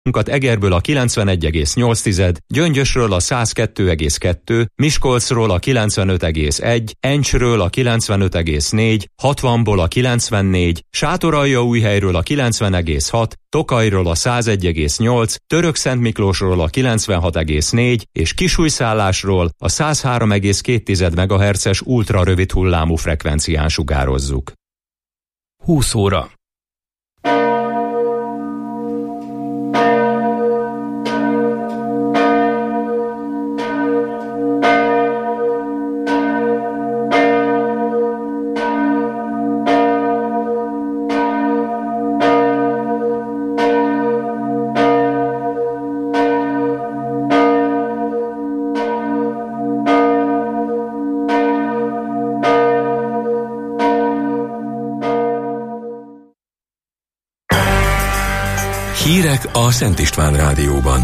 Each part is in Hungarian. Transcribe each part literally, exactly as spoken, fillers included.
Egerből a kilencvenegy egész nyolc, Gyöngyösről a száz kettő egész kettő, Miskolcról a kilencvenöt egész egy, Encsről a kilencvenöt egész négy, hatvanból a kilencvennégy, Sátoraljaújhelyről a kilencven egész hat, Tokajról a száz egy egész nyolc, Törökszentmiklósról a kilencvenhat egész négy és Kisújszállásról a száz három egész két megahertzes ultra rövid hullámú frekvencián sugározzuk. húsz óra. Hírek a Szent István Rádióban.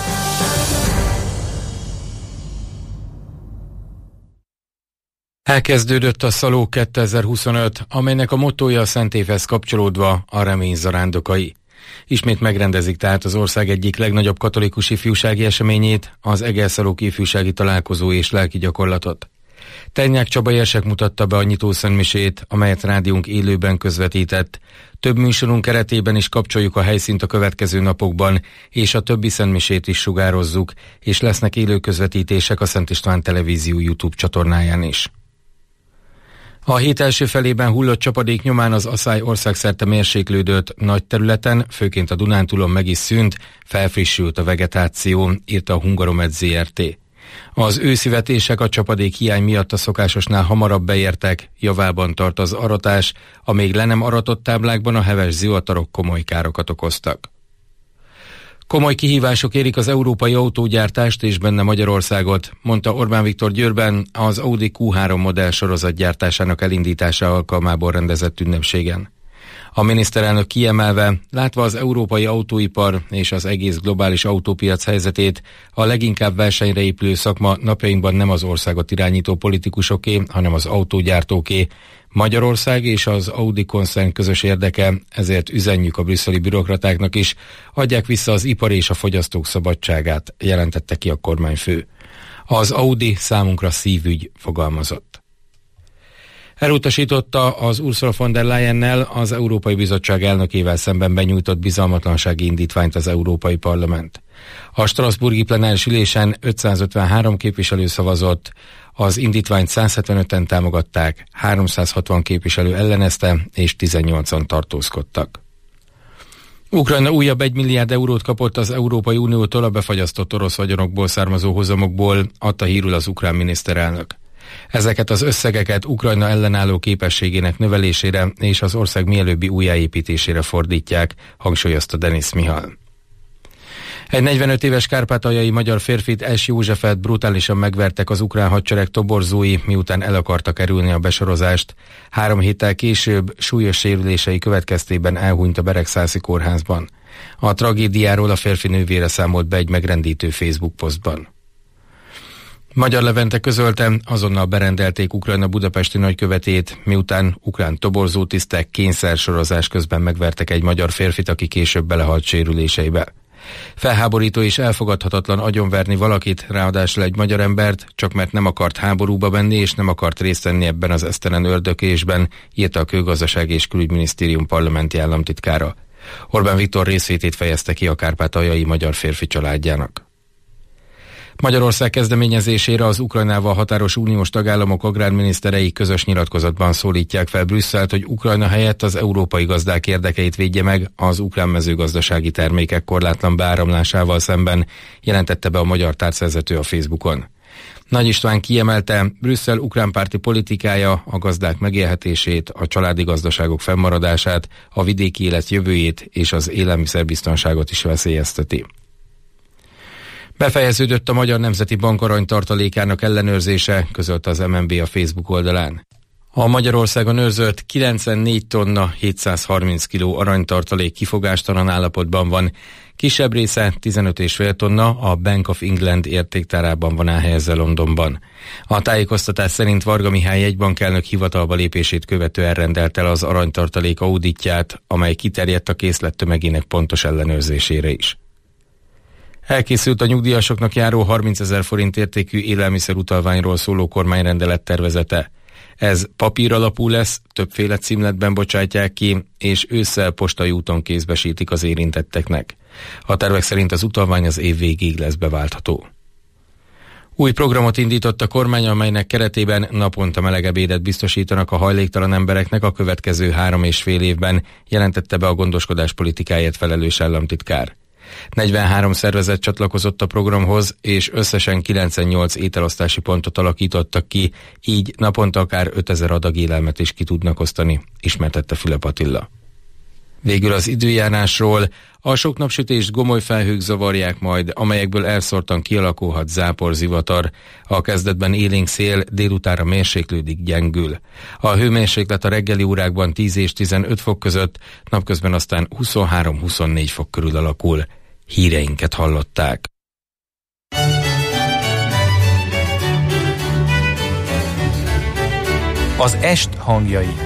Elkezdődött a Szaló kétezer-huszonöt, amelynek a mottója a Szent Évhez kapcsolódva a remény zarándokai. Ismét megrendezik tehát az ország egyik legnagyobb katolikus ifjúsági eseményét, az Egerszalók ifjúsági találkozó és lelki gyakorlatot. Ternyák Csaba érsek mutatta be a nyitószentmisét, amelyet rádiónk élőben közvetített. Több műsorunk keretében is kapcsoljuk a helyszínt a következő napokban, és a többi szentmisét is sugározzuk, és lesznek élő közvetítések a Szent István Televízió YouTube csatornáján is. A hét első felében hullott csapadék nyomán az Aszály országszerte mérséklődött, nagy területen, főként a Dunántúlon meg is szűnt, felfrissült a vegetáció, írta a Hungaromed zé er té. Az őszi vetések a csapadék hiány miatt a szokásosnál hamarabb beértek, javában tart az aratás, a még le nem aratott táblákban a heves zivatarok komoly károkat okoztak. Komoly kihívások érik az európai autógyártást és benne Magyarországot, mondta Orbán Viktor Győrben az Audi kú három modell sorozat gyártásának elindítása alkalmából rendezett ünnepségen. A miniszterelnök kiemelve, látva az európai autóipar és az egész globális autópiac helyzetét, a leginkább versenyre épülő szakma napjainkban nem az országot irányító politikusoké, hanem az autógyártóké. Magyarország és az Audi koncern közös érdeke, ezért üzenjük a brüsszeli bürokratáknak is, adják vissza az ipar és a fogyasztók szabadságát, jelentette ki a kormányfő. Az Audi számunkra szívügy, fogalmazott. Elutasította az Ursula von der Leyennel az Európai Bizottság elnökével szemben benyújtott bizalmatlansági indítványt az Európai Parlament. A strasbourgi plenáris ülésen ötszázötvenhárom képviselő szavazott, az indítványt száz hetvenöten támogatták, háromszázhatvan képviselő ellenezte és tizennyolcan tartózkodtak. Ukrajna újabb egy milliárd eurót kapott az Európai Uniótól a befagyasztott orosz vagyonokból származó hozamokból, adta hírül az ukrán miniszterelnök. Ezeket az összegeket Ukrajna ellenálló képességének növelésére és az ország mielőbbi újjáépítésére fordítják, hangsúlyozta Denis Mihal. Egy negyvenöt éves kárpátaljai magyar férfit, S. Józsefet brutálisan megvertek az ukrán hadsereg toborzói, miután el akarta kerülni a besorozást. Három héttel később súlyos sérülései következtében elhunyt a Beregszászi kórházban. A tragédiáról a férfi nővére számolt be egy megrendítő Facebook posztban. Magyar Levente közölte, azonnal berendelték Ukrajna budapesti nagykövetét, miután ukrán toborzó tisztek kényszersorozás közben megvertek egy magyar férfit, aki később belehalt sérüléseibe. Felháborító és elfogadhatatlan agyonverni valakit, ráadásul egy magyar embert, csak mert nem akart háborúba menni és nem akart részt venni ebben az esztelen ördökésben, írta a Külgazdaság és Külügyminisztérium parlamenti államtitkára. Orbán Viktor részvétét fejezte ki a kárpátaljai magyar férfi családjának. Magyarország kezdeményezésére az Ukrajnával határos uniós tagállamok agrárminiszterei közös nyilatkozatban szólítják fel Brüsszelt, hogy Ukrajna helyett az európai gazdák érdekeit védje meg az ukrán mezőgazdasági termékek korlátlan beáramlásával szemben, jelentette be a magyar tárcavezető a Facebookon. Nagy István kiemelte, Brüsszel ukránpárti politikája a gazdák megélhetését, a családi gazdaságok fennmaradását, a vidéki élet jövőjét és az élelmiszerbiztonságot is veszélyezteti. Befejeződött a Magyar Nemzeti Bank aranytartalékának ellenőrzése, közölte az em en bé a Facebook oldalán. A Magyarországon őrzött kilencvennégy tonna hétszázharminc kiló aranytartalék kifogástalan állapotban van, kisebb része tizenöt egész öt tonna a Bank of England értéktárában van elhelyezve Londonban. A tájékoztatás szerint Varga Mihály jegybankelnök hivatalba lépését követően rendelt el az aranytartalék auditját, amely kiterjedt a készlet tömegének pontos ellenőrzésére is. Elkészült a nyugdíjasoknak járó harmincezer forint értékű élelmiszerutalványról szóló kormányrendelet tervezete. Ez papír alapú lesz, többféle címletben bocsátják ki, és ősszel postai úton kézbesítik az érintetteknek. A tervek szerint az utalvány az év végéig lesz beváltható. Új programot indított a kormány, amelynek keretében naponta melegebb édet biztosítanak a hajléktalan embereknek a következő három és fél évben, jelentette be a gondoskodás politikáját felelős államtitkár. negyvenhárom szervezet csatlakozott a programhoz, és összesen kilencvennyolc ételosztási pontot alakítottak ki, így naponta akár ötezer adag élelmet is ki tudnak osztani, ismertette Fülöp Attila. Végül az időjárásról: a sok napsütést gomoly felhők zavarják majd, amelyekből elszórtan kialakulhat záporzivatar. A kezdetben élénk szél, délutára mérséklődik, gyengül. A hőmérséklet a reggeli órákban tíz és tizenöt fok között, napközben aztán huszonhárom-huszonnégy fok körül alakul. Híreinket hallották. Az est hangjai.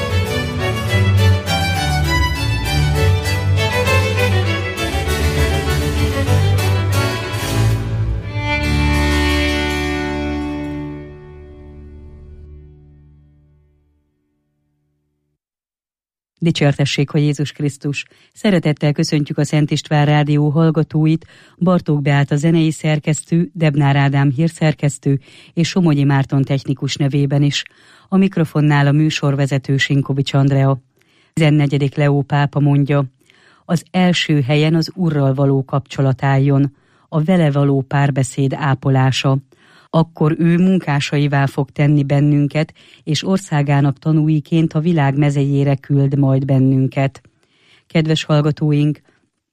Dicsértessék, hogy Jézus Krisztus! Szeretettel köszöntjük a Szent István Rádió hallgatóit, Bartók Beáta zenei szerkesztő, Debnár Ádám hírszerkesztő és Somogyi Márton technikus nevében is. A mikrofonnál a műsorvezető Sinkovics Andrea. tizennegyedik Leó pápa mondja: az első helyen az Urral való kapcsolat álljon, a vele való párbeszéd ápolása. Akkor ő munkásaivá fog tenni bennünket, és országának tanúiként a világ mezejére küld majd bennünket. Kedves hallgatóink,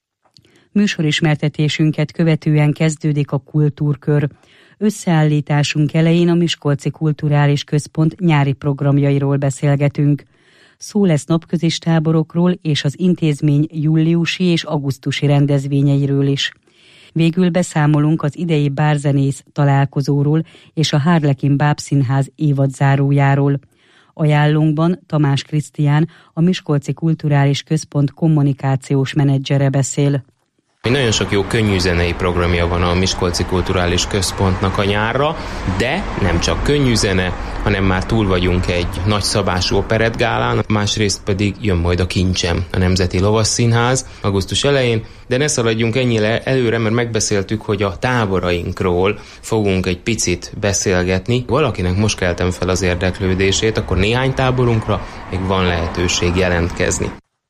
műsorismertetésünket követően kezdődik a kultúrkör. Összeállításunk elején a Miskolci Kulturális Központ nyári programjairól beszélgetünk. Szó lesz napközis táborokról és az intézmény júliusi és augusztusi rendezvényeiről is. Végül beszámolunk az idei bárzenész találkozóról és a Harlekin Bábszínház évadzárójáról. Ajánlónkban Tamás Krisztián, a Miskolci Kulturális Központ kommunikációs menedzsere beszél. Nagyon sok jó könnyű zenei programja van a Miskolci Kulturális Központnak a nyárra, de nem csak könnyű zene, hanem már túl vagyunk egy nagyszabású operettgálán, másrészt pedig jön majd a Kincsem, a Nemzeti Lovasszínház augusztus elején, de ne szaladjunk ennyire előre, mert megbeszéltük, hogy a táborainkról fogunk egy picit beszélgetni. Valakinek most keltem fel az érdeklődését, akkor néhány táborunkra még van lehetőség jelentkezni.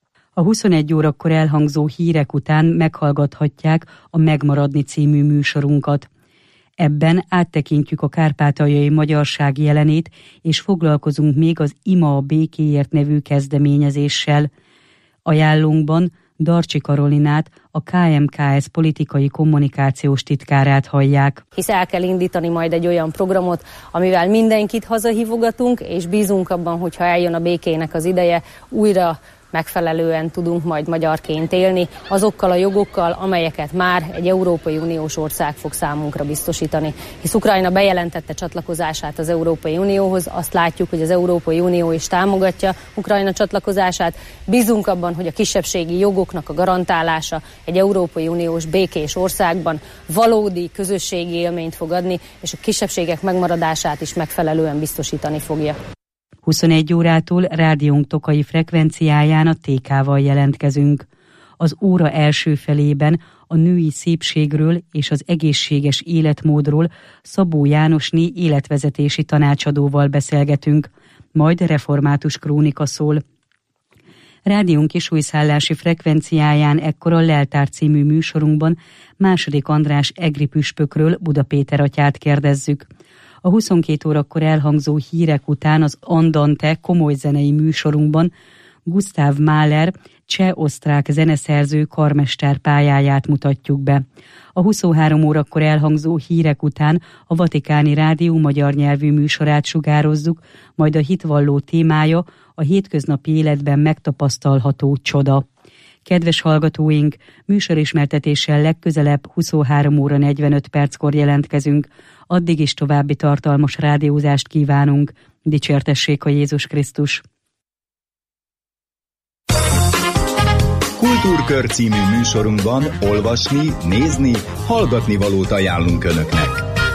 A huszonegy órakor elhangzó hírek után meghallgathatják a Megmaradni című műsorunkat. Ebben áttekintjük a kárpátaljai magyarság jelenét, és foglalkozunk még az Ima a békéért nevű kezdeményezéssel. Ajánlónkban Darcsi Karolinát, a ká em ká es politikai kommunikációs titkárát hallják. Hisz el kell indítani majd egy olyan programot, amivel mindenkit hazahívogatunk, és bízunk abban, hogyha eljön a békének az ideje, újra megfelelően tudunk majd magyarként élni, azokkal a jogokkal, amelyeket már egy Európai Uniós ország fog számunkra biztosítani. Hisz Ukrajna bejelentette csatlakozását az Európai Unióhoz, azt látjuk, hogy az Európai Unió is támogatja Ukrajna csatlakozását. Bízunk abban, hogy a kisebbségi jogoknak a garantálása egy Európai Uniós békés országban valódi közösségi élményt fog adni, és a kisebbségek megmaradását is megfelelően biztosítani fogja. huszonegy órától rádiónk tokai frekvenciáján a té ká-val jelentkezünk. Az óra első felében a női szépségről és az egészséges életmódról Szabó Jánosné életvezetési tanácsadóval beszélgetünk, majd református krónika szól. Rádiónk kisújszállási frekvenciáján ekkor a Leltár című műsorunkban második András egri püspökről, Buda Péter atyát kérdezzük. A huszonkét órakor elhangzó hírek után az Andante komoly zenei műsorunkban Gustav Mahler cseh-osztrák zeneszerző karmester pályáját mutatjuk be. A huszonhárom órakor elhangzó hírek után a Vatikáni Rádió magyar nyelvű műsorát sugározzuk, majd a hitvalló témája a hétköznapi életben megtapasztalható csoda. Kedves hallgatóink, műsorismertetéssel legközelebb huszonhárom óra negyvenöt perckor jelentkezünk. Addig is további tartalmas rádiózást kívánunk. Dicsértessék a Jézus Krisztus! Kultúrkör című műsorunkban olvasni, nézni, hallgatni valót ajánlunk Önöknek.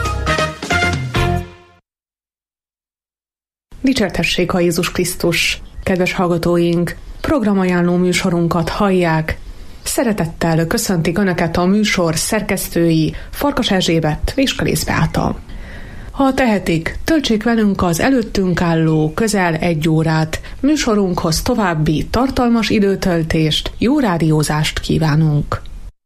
Dicsértessék a Jézus Krisztus! Kedves hallgatóink, programajánló műsorunkat hallják. Szeretettel köszöntik Önöket a műsor szerkesztői Farkas Erzsébet és Kalész Beáta. Ha tehetik, töltsék velünk az előttünk álló közel egy órát. Műsorunkhoz további tartalmas időtöltést, jó rádiózást kívánunk!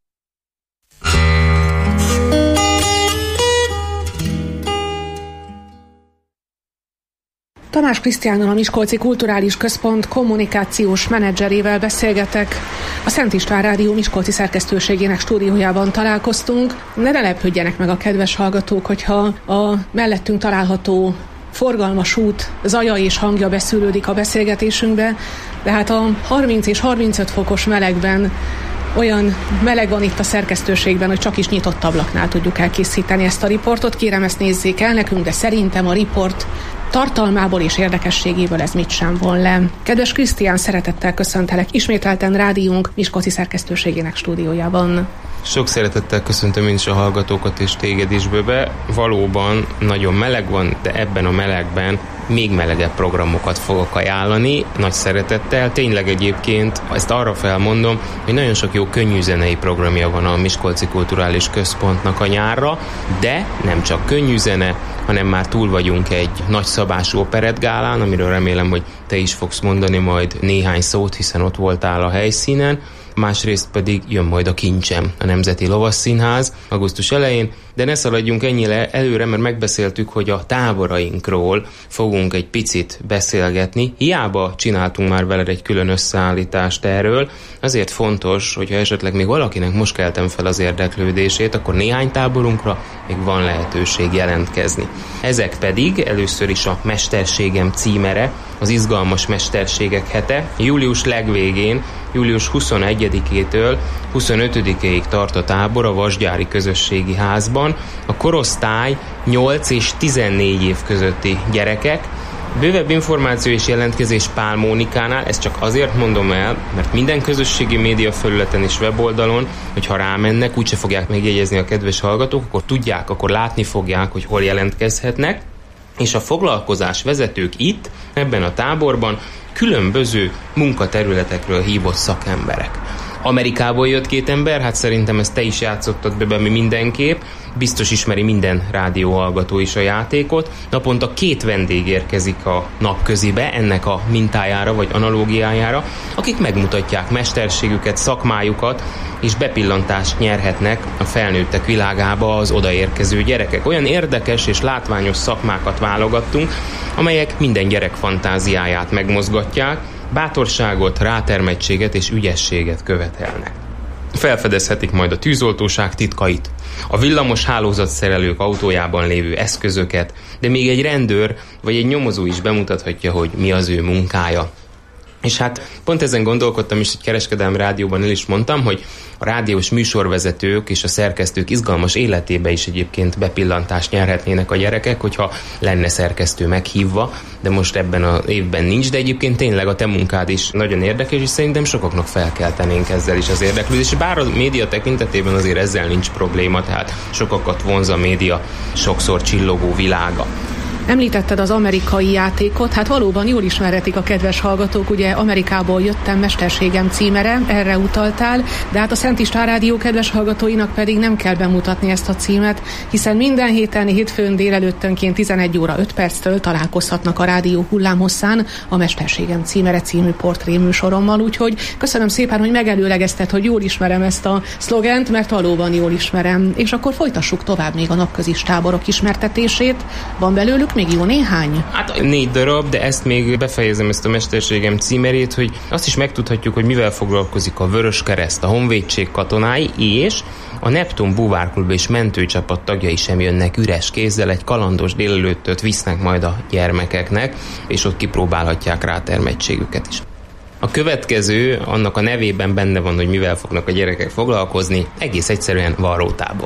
Tamás Krisztiánnal, a Miskolci Kulturális Központ kommunikációs menedzserével beszélgetek. A Szent István Rádió Miskolci szerkesztőségének stúdiójában találkoztunk. Ne lepődjenek meg a kedves hallgatók, hogyha a mellettünk található forgalmas út zaja és hangja beszűrődik a beszélgetésünkbe, de hát a harminc és harmincöt fokos melegben olyan meleg van itt a szerkesztőségben, hogy csak is nyitott ablaknál tudjuk elkészíteni ezt a riportot. Kérem, ezt nézzék el nekünk, de szerintem a riport tartalmából és érdekességéből ez mit sem von le. Kedves Krisztián, szeretettel köszöntelek ismételten rádiónk Miskolci szerkesztőségének stúdiójában. Sok szeretettel köszöntöm én is a hallgatókat és téged is, Böbe. Valóban nagyon meleg van, de ebben a melegben még melegebb programokat fogok ajánlani, nagy szeretettel. Tényleg egyébként ezt arra felmondom, hogy nagyon sok jó könnyűzenei programja van a Miskolci Kulturális Központnak a nyárra, de nem csak könnyűzene, hanem már túl vagyunk egy nagyszabású operettgálán, amiről remélem, hogy te is fogsz mondani majd néhány szót, hiszen ott voltál a helyszínen. Másrészt pedig jön majd a Kincsem, a Nemzeti Lovasszínház augusztus elején, de ne szaladjunk ennyire előre, mert megbeszéltük, hogy a táborainkról fogunk egy picit beszélgetni. Hiába csináltunk már veled egy külön összeállítást erről, azért fontos, hogyha esetleg még valakinek most keltem fel az érdeklődését, akkor néhány táborunkra még van lehetőség jelentkezni. Ezek pedig először is a Mesterségem címere, az izgalmas mesterségek hete, július legvégén, július huszonegyedikétől huszonötödikéig tart a tábor a Vasgyári Közösségi Házban. A korosztály nyolc és tizennégy év közötti gyerekek. Bővebb információ és jelentkezés Pál Mónikánál, ezt csak azért mondom el, mert minden közösségi média felületen és weboldalon, hogyha rámennek, úgyse fogják megjegyezni a kedves hallgatók, akkor tudják, akkor látni fogják, hogy hol jelentkezhetnek. És a foglalkozás vezetők itt, ebben a táborban különböző munkaterületekről hívott szakemberek. Amerikából jött két ember, hát szerintem ezt te is játszottad be, be mi mindenképp, biztos ismeri minden rádióhallgató is a játékot. Naponta két vendég érkezik a napközibe ennek a mintájára vagy analógiájára, akik megmutatják mesterségüket, szakmájukat, és bepillantást nyerhetnek a felnőttek világába az odaérkező gyerekek. Olyan érdekes és látványos szakmákat válogattunk, amelyek minden gyerek fantáziáját megmozgatják, bátorságot, rátermettséget és ügyességet követelnek. Felfedezhetik majd a tűzoltóság titkait, a villamos hálózatszerelők autójában lévő eszközöket, de még egy rendőr vagy egy nyomozó is bemutathatja, hogy mi az ő munkája. És hát pont ezen gondolkodtam is, hogy Kereskedelmi Rádióban el is mondtam, hogy a rádiós műsorvezetők és a szerkesztők izgalmas életébe is egyébként bepillantást nyerhetnének a gyerekek, hogyha lenne szerkesztő meghívva, de most ebben az évben nincs, de egyébként tényleg a te munkád is nagyon érdekes, és szerintem sokaknak felkeltenénk ezzel is az érdeklődést. Bár a média tekintetében azért ezzel nincs probléma, tehát sokakat vonz a média sokszor csillogó világa. Említetted az amerikai játékot, hát valóban jól ismerhetik a kedves hallgatók, ugye Amerikából jöttem, Mesterségem címere, erre utaltál, de hát a Szent István Rádió kedves hallgatóinak pedig nem kell bemutatni ezt a címet, hiszen minden héten, hétfőn délelőttönként tizenegy óra öt perctől találkozhatnak a rádió hullámhosszán a Mesterségem címere című portréműsorommal, úgyhogy köszönöm szépen, hogy megelőlegezted, hogy jól ismerem ezt a szlogent, mert valóban jól ismerem. És akkor folytassuk tovább még a napközis táborok ismertetését. Van belőlük még jó néhány? Hát négy darab, de ezt még befejezem, ezt a Mesterségem címerét, hogy azt is megtudhatjuk, hogy mivel foglalkozik a Vöröskereszt, a Honvédség katonái, és a Neptun búvárklub és mentőcsapat tagjai sem jönnek üres kézzel, egy kalandos délelőttöt visznek majd a gyermekeknek, és ott kipróbálhatják rátermettségüket is. A következő, annak a nevében benne van, hogy mivel fognak a gyerekek foglalkozni, egész egyszerűen varrótábor.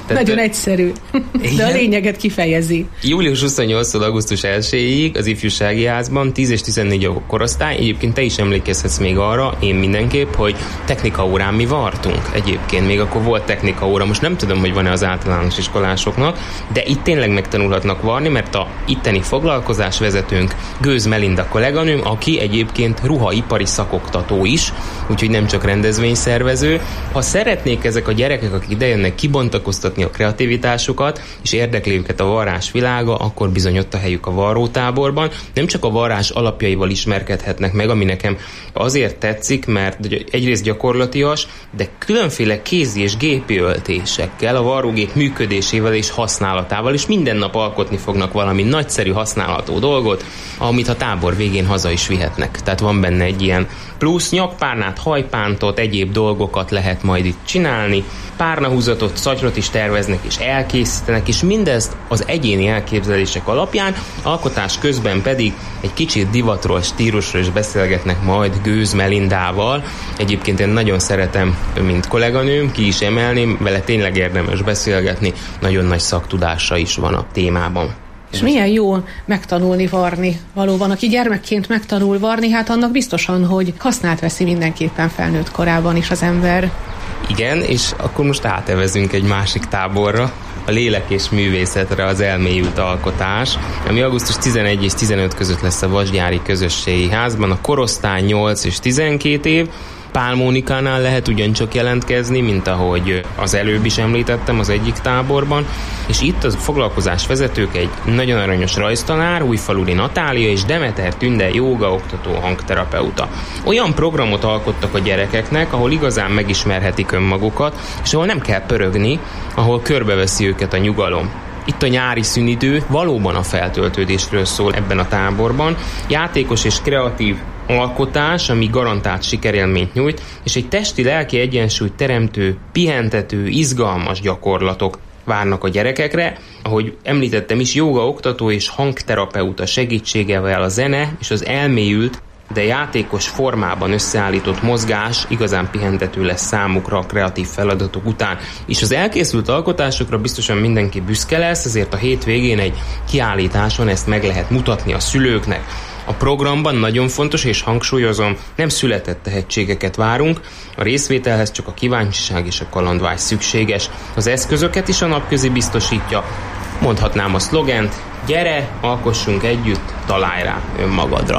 Tehát nagyon egyszerű, igen. De a lényeget kifejezi. július huszonnyolcadikától augusztus elsejéig az ifjúsági házban tíz és tizennégy a korosztály. Egyébként te is emlékezhetsz még arra, én mindenképp, hogy technika órán mi vartunk egyébként. Még akkor volt technika óra. Most nem tudom, hogy van-e az általános iskolásoknak, de itt tényleg megtanulhatnak varni, mert a itteni foglalkozás vezetőnk Gőz Melinda kolléganőm, aki egyébként ruhaipari szakoktató is, úgyhogy nem csak rendezvényszervező. Ha szeretnék ezek a gyerekek, akik idejönnek kibontakoztatni a kreativitásukat, és érdekli őket a varrás világa, akkor bizony ott a helyük a varrótáborban. Nem csak a varrás alapjaival ismerkedhetnek meg, ami nekem azért tetszik, mert egyrészt gyakorlatias, de különféle kézi és gépi öltésekkel, a varrógép működésével és használatával, és minden nap alkotni fognak valami nagyszerű használható dolgot, amit a tábor végén haza is vihetnek. Tehát van benne egy ilyen plusz nyakpárnát, hajpántot, egyéb dolgokat lehet majd itt csinálni, párnahúzatot, szatyrot is terveznek és elkészítenek, és mindezt az egyéni elképzelések alapján, alkotás közben pedig egy kicsit divatról, stílusról is beszélgetnek majd Gőz Melindával. Egyébként én nagyon szeretem, mint kolléganőm, ki is emelném, vele tényleg érdemes beszélgetni, nagyon nagy szaktudása is van a témában. És milyen jó megtanulni varni valóban. Aki gyermekként megtanul varni, hát annak biztosan, hogy hasznát veszi mindenképpen felnőtt korában is az ember. Igen, és akkor most átevezünk egy másik táborra, a lélek és művészetre, az elmélyült alkotás, ami augusztus tizenegy és tizenöt között lesz a Vasgyári Közösségi Házban. A korosztály nyolc és tizenkét év, Pál Mónikánál lehet ugyancsak jelentkezni, mint ahogy az előbb is említettem az egyik táborban, és itt a foglalkozás vezetők egy nagyon aranyos rajztanár, Újfaludi Natália és Demeter Tünde jóga oktató hangterapeuta. Olyan programot alkottak a gyerekeknek, ahol igazán megismerhetik önmagukat, és ahol nem kell pörögni, ahol körbeveszi őket a nyugalom. Itt a nyári szünidő valóban a feltöltődésről szól ebben a táborban. Játékos és kreatív alkotás, ami garantált sikerélményt nyújt, és egy testi-lelki egyensúlyt teremtő, pihentető, izgalmas gyakorlatok várnak a gyerekekre. Ahogy említettem is, jóga oktató és hangterapeuta segítségével a zene és az elmélyült, de játékos formában összeállított mozgás igazán pihentető lesz számukra a kreatív feladatok után. És az elkészült alkotásokra biztosan mindenki büszke lesz, ezért a hétvégén egy kiállításon ezt meg lehet mutatni a szülőknek. A programban nagyon fontos, és hangsúlyozom, nem született tehetségeket várunk, a részvételhez csak a kíváncsiság és a kalandvágy szükséges. Az eszközöket is a Napközi biztosítja, mondhatnám a szlogent, gyere, alkossunk együtt, találj rá önmagadra.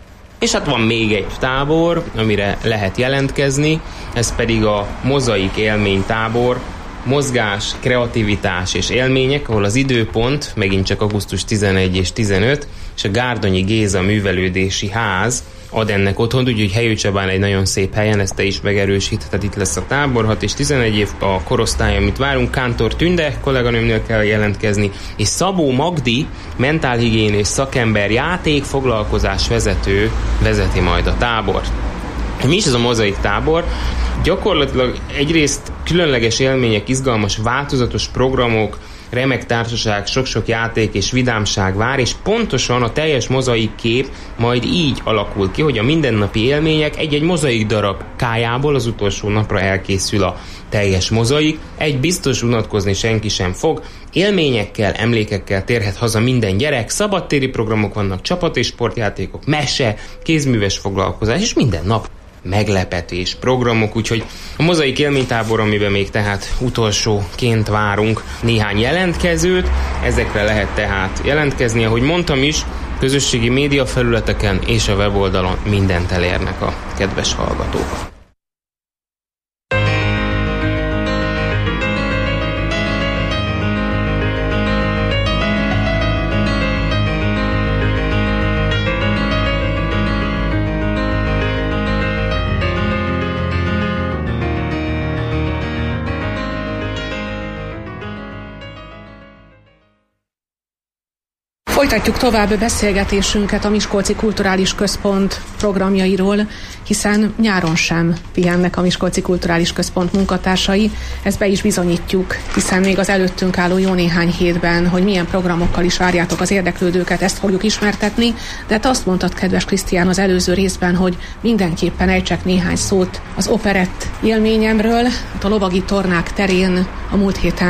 És hát van még egy tábor, amire lehet jelentkezni, ez pedig a Mozaik élménytábor, mozgás, kreativitás és élmények, ahol az időpont megint csak augusztus tizenegy és tizenöt, és a Gárdonyi Géza Művelődési Ház ad ennek otthont, úgyhogy Helyőcsabán egy nagyon szép helyen, ezt te is megerősítheted, itt lesz a tábor, hat és tizenegy év a korosztály, amit várunk, Kántor Tünde kolléganőmnél kell jelentkezni, és Szabó Magdi, mentálhigiénés szakember, játékfoglalkozás vezető vezeti majd a tábort. Mi is ez a Mozaik tábor? Gyakorlatilag egyrészt különleges élmények, izgalmas, változatos programok, remek társaság, sok-sok játék és vidámság vár, és pontosan a teljes mozaik kép majd így alakul ki, hogy a mindennapi élmények egy-egy mozaik darab kájából az utolsó napra elkészül a teljes mozaik. Egy biztos unatkozni senki sem fog, élményekkel, emlékekkel térhet haza minden gyerek, szabadtéri programok vannak, csapat- és sportjátékok, mese, kézműves foglalkozás, és minden nap meglepetés programok, úgyhogy a Mozaik élménytábor, amiben még tehát utolsóként várunk néhány jelentkezőt, ezekre lehet tehát jelentkezni, ahogy mondtam is, közösségi média felületeken és a weboldalon mindent elérnek a kedves hallgatók. Folytatjuk tovább beszélgetésünket a Miskolci Kulturális Központ programjairól, hiszen nyáron sem pihennek a Miskolci Kulturális Központ munkatársai. Ezt be is bizonyítjuk, hiszen még az előttünk álló jó néhány hétben, hogy milyen programokkal is várjátok az érdeklődőket, ezt fogjuk ismertetni, de te azt mondtad, kedves Krisztián, az előző részben, hogy mindenképpen ejtsek néhány szót az operett élményemről. Hát a lovagi tornák terén a múlt héten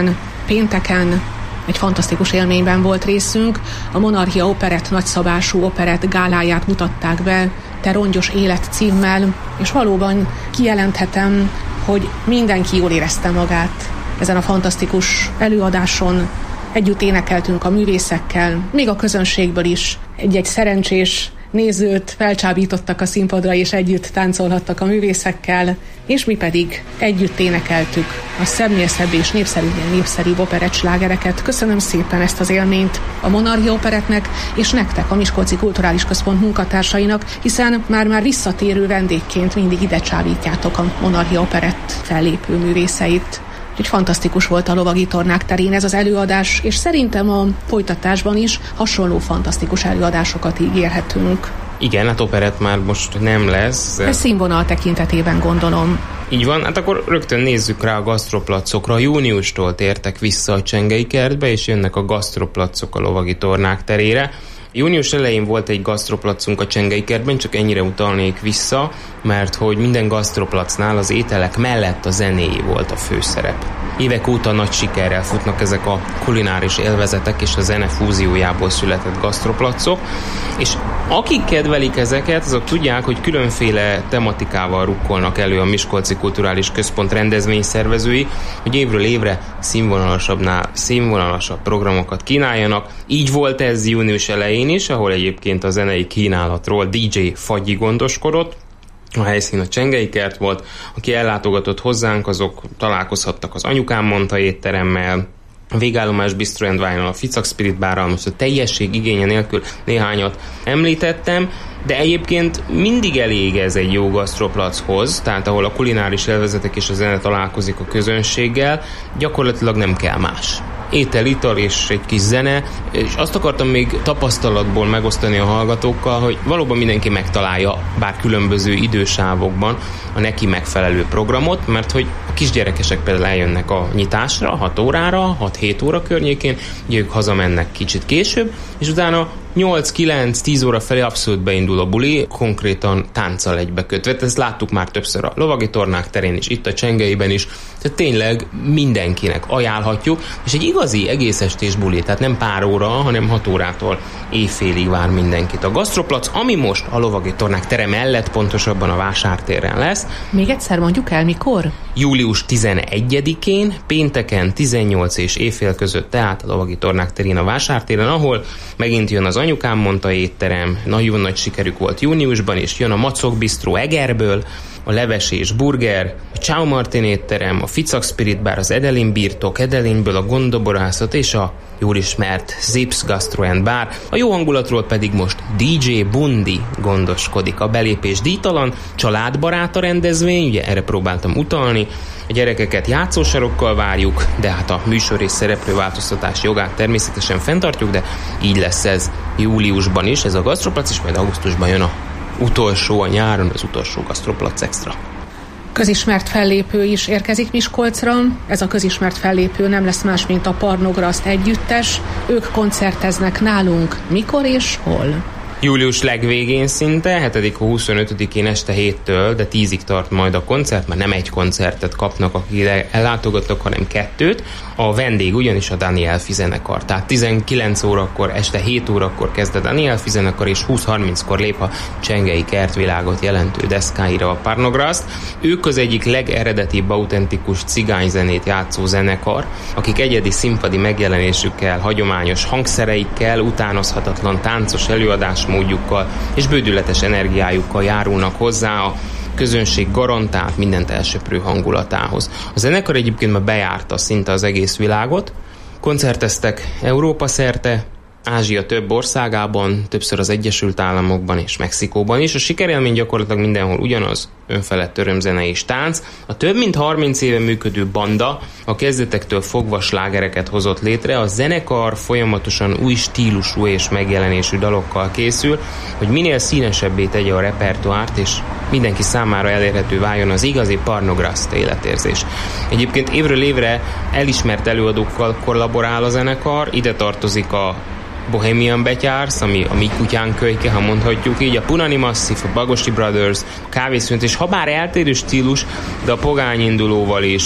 pénteken egy fantasztikus élményben volt részünk. A Monarchia Operett nagyszabású operett gáláját mutatták be, Te rongyos élet címmel, és valóban kijelenthetem, hogy mindenki jól érezte magát ezen a fantasztikus előadáson. Együtt énekeltünk a művészekkel, még a közönségből is. Egy-egy szerencsés nézőt felcsábítottak a színpadra, és együtt táncolhattak a művészekkel, és mi pedig együtt énekeltük a szebbnél szebb és népszerűnél népszerűbb operett slágereket. Köszönöm szépen ezt az élményt a Monarchia Operettnek, és nektek, a Miskolci Kulturális Központ munkatársainak, hiszen már-már visszatérő vendégként mindig ide csábítjátok a Monarchia Operett fellépő művészeit. Úgy fantasztikus volt a Lovagi Tornák terén ez az előadás, és szerintem a folytatásban is hasonló fantasztikus előadásokat ígérhetünk. Igen, hát operett már most nem lesz. Ez színvonal tekintetében gondolom. Így van, hát akkor rögtön nézzük rá a gasztroplacokra. Júniustól tértek vissza a Csengei Kertbe, és jönnek a gasztroplacok a Lovagi Tornák terére. Június elején volt egy gasztroplacunk a Csengei Kertben, csak ennyire utalnék vissza, mert hogy minden gasztroplacnál az ételek mellett a zenéi volt a főszerep. Évek óta nagy sikerrel futnak ezek a kulináris élvezetek és a zene fúziójából született gasztroplacok, és akik kedvelik ezeket, azok tudják, hogy különféle tematikával rukkolnak elő a Miskolci Kulturális Központ rendezvényszervezői, hogy évről évre színvonalasabbnál színvonalasabb programokat kínáljanak. Így volt ez június elején is, ahol egyébként a zenei kínálatról dé dzsé Fagyi gondoskodott. A helyszín a Csengei Kert volt, aki ellátogatott hozzánk, azok találkozhattak az Anyukám mondta étteremmel, a Végállomás Bistro and Wine-nal, a Ficak Spirit Barral, most a teljesség igénye nélkül néhányat említettem, de egyébként mindig elég ez egy jó gasztroplachoz, tehát ahol a kulináris élvezetek és a zene találkozik a közönséggel, gyakorlatilag nem kell más. Étel, ital és egy kis zene, és azt akartam még tapasztalatból megosztani a hallgatókkal, hogy valóban mindenki megtalálja, bár különböző idősávokban a neki megfelelő programot, mert hogy a kisgyerekesek például eljönnek a nyitásra, hat órára, hat-hét óra környékén, ugye ők hazamennek kicsit később, és utána nyolc-kilenc-tíz óra felé abszolút beindul a buli, konkrétan tánccal egybekötve. Ezt láttuk már többször a Lovagi Tornák terén is, itt a Csengeiben is. Tehát tényleg mindenkinek ajánlhatjuk, és egy igazi egész estés buli, tehát nem pár óra, hanem hat órától éjfélig vár mindenkit. A gasztroplac, ami most a Lovagi Tornák tere mellett, pontosabban a Vásártéren lesz. Még egyszer mondjuk el, mikor? július tizenegyedikén, pénteken tizennyolc és éjfél között, tehát a Lovagi Tornák terén a Vásártéren, ahol megint jön az Anyukám mondta étterem, nagyon nagy sikerük volt júniusban, és jön a Macok Bistro Egerből, a Leves és Burger, a Ciao Martin étterem, a Ficak Spirit Bar, az Edelin Birtok, Edelinből a Gondoborászat és a jól ismert Zips Gastro and Bar. A jó hangulatról pedig most dé dzsé Bundi gondoskodik. A belépés díjtalan, családbarát a rendezvény, ugye erre próbáltam utalni. A gyerekeket játszósarokkal várjuk, de hát a műsor és szereplőváltoztatás jogát természetesen fenntartjuk, de így lesz ez júliusban is, ez a gasztroplac, és majd augusztusban jön a utolsó a nyáron, az utolsó gasztroplac extra. Közismert fellépő is érkezik Miskolcra. Ez a közismert fellépő nem lesz más, mint a Parnograszt együttes. Ők koncerteznek nálunk mikor és hol? Július legvégén szinte, hetedik huszonötödikén este héttől, de tízig tart majd a koncert, mert nem egy koncertet kapnak, akik ellátogatnak, hanem kettőt. A vendég ugyanis a Daniel zenekar, tehát tizenkilenc órakor, este hét órakor kezd a Daniel zenekar, és húsz-harminckor lép a Csengei Kertvilágot jelentő deszkáira a Parnograszt. Ők az egyik legeredetibb, autentikus cigányzenét játszó zenekar, akik egyedi színpadi megjelenésükkel, hagyományos hangszereikkel, utánozhatatlan táncos előadás módjukkal és bődületes energiájukkal járulnak hozzá a közönség garantált, mindent elsöprő hangulatához. A zenekar egyébként már bejárta szinte az egész világot, koncerteztek Európa szerte, Ázsia több országában, többször az Egyesült Államokban és Mexikóban is. A sikerélmény gyakorlatilag mindenhol ugyanaz, önfelett örömzene és tánc. A több mint harminc éve működő banda a kezdetektől fogva slágereket hozott létre. A zenekar folyamatosan új stílusú és megjelenésű dalokkal készül, hogy minél színesebbé tegye a repertoárt, és mindenki számára elérhető váljon az igazi Parnograszt életérzés. Egyébként évről évre elismert előadókkal kollaborál a zenekar, ide tartozik a Bohemian Betyársz, ami a mi kutyánk kölyke, ha mondhatjuk így, a Punani Massive, a Bagosi Brothers, a Kávészünet, és ha bár eltérő stílus, de a pogány indulóval is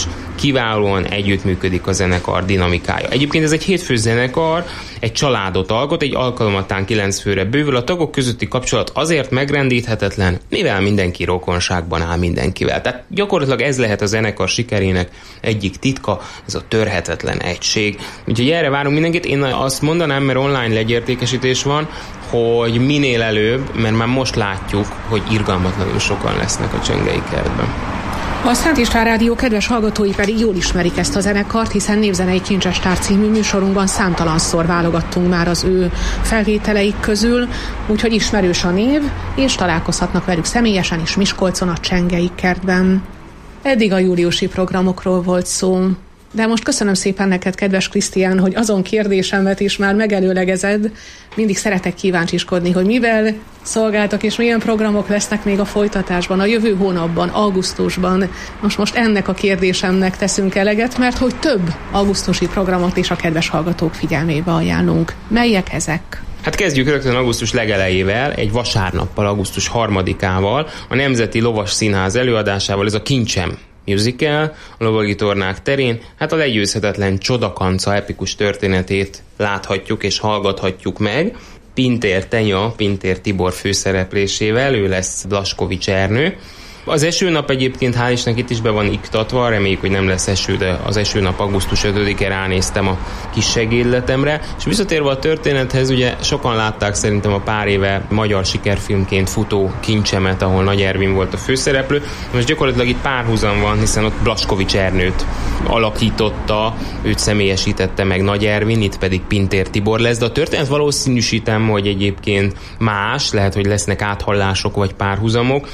kiválóan együttműködik a zenekar dinamikája. Egyébként ez egy hétfős zenekar, egy családot alkot, egy alkalmattán kilenc főre bővül, a tagok közötti kapcsolat azért megrendíthetetlen, mivel mindenki rokonságban áll mindenkivel. Tehát gyakorlatilag ez lehet a zenekar sikerének egyik titka, ez a törhetetlen egység. Úgyhogy erre várunk mindenkit. Én azt mondanám, mert online legyértékesítés van, hogy minél előbb, mert már most látjuk, hogy irgalmatlanul sokan lesznek a Csengei Kertben. A Szent István Rádió kedves hallgatói pedig jól ismerik ezt a zenekart, hiszen Névzenei Kincsestár című műsorunkban számtalanszor válogattunk már az ő felvételeik közül, úgyhogy ismerős a név, és találkozhatnak velük személyesen is Miskolcon a Csengei Kertben. Eddig a júliusi programokról volt szó. De most köszönöm szépen neked, kedves Krisztián, hogy azon kérdésemet is már megelőlegezed. Mindig szeretek kíváncsiskodni, hogy mivel szolgáltak és milyen programok lesznek még a folytatásban, a jövő hónapban, augusztusban. Most most ennek a kérdésemnek teszünk eleget, mert hogy több augusztusi programot is a kedves hallgatók figyelmébe ajánlunk. Melyek ezek? Hát kezdjük rögtön augusztus legelejével, egy vasárnappal, augusztus harmadikával, a Nemzeti Lovas Színház előadásával, ez a Kincsem musical, a lovagi tornák terén, hát a legyőzhetetlen Csodakanca epikus történetét láthatjuk és hallgathatjuk meg. Pintér Tenya, Pintér Tibor főszereplésével, ő lesz Blaskovics Ernő. Az esőnap egyébként hál' Istennek itt is be van iktatva, reméljük, hogy nem lesz eső, de az esőnap augusztus ötödike ránéztem a kis segédletemre. És visszatérve a történethez, ugye sokan látták szerintem a pár éve magyar sikerfilmként futó Kincsemet, ahol Nagy Ervin volt a főszereplő. Most gyakorlatilag itt párhuzam van, hiszen ott Blaskovics Ernőt alakította, őt személyesítette meg Nagy Ervin, itt pedig Pintér Tibor lesz. De a történet valószínűsítem, hogy egyébként más, lehet, hogy lesznek áthallások vagy párhuzamok,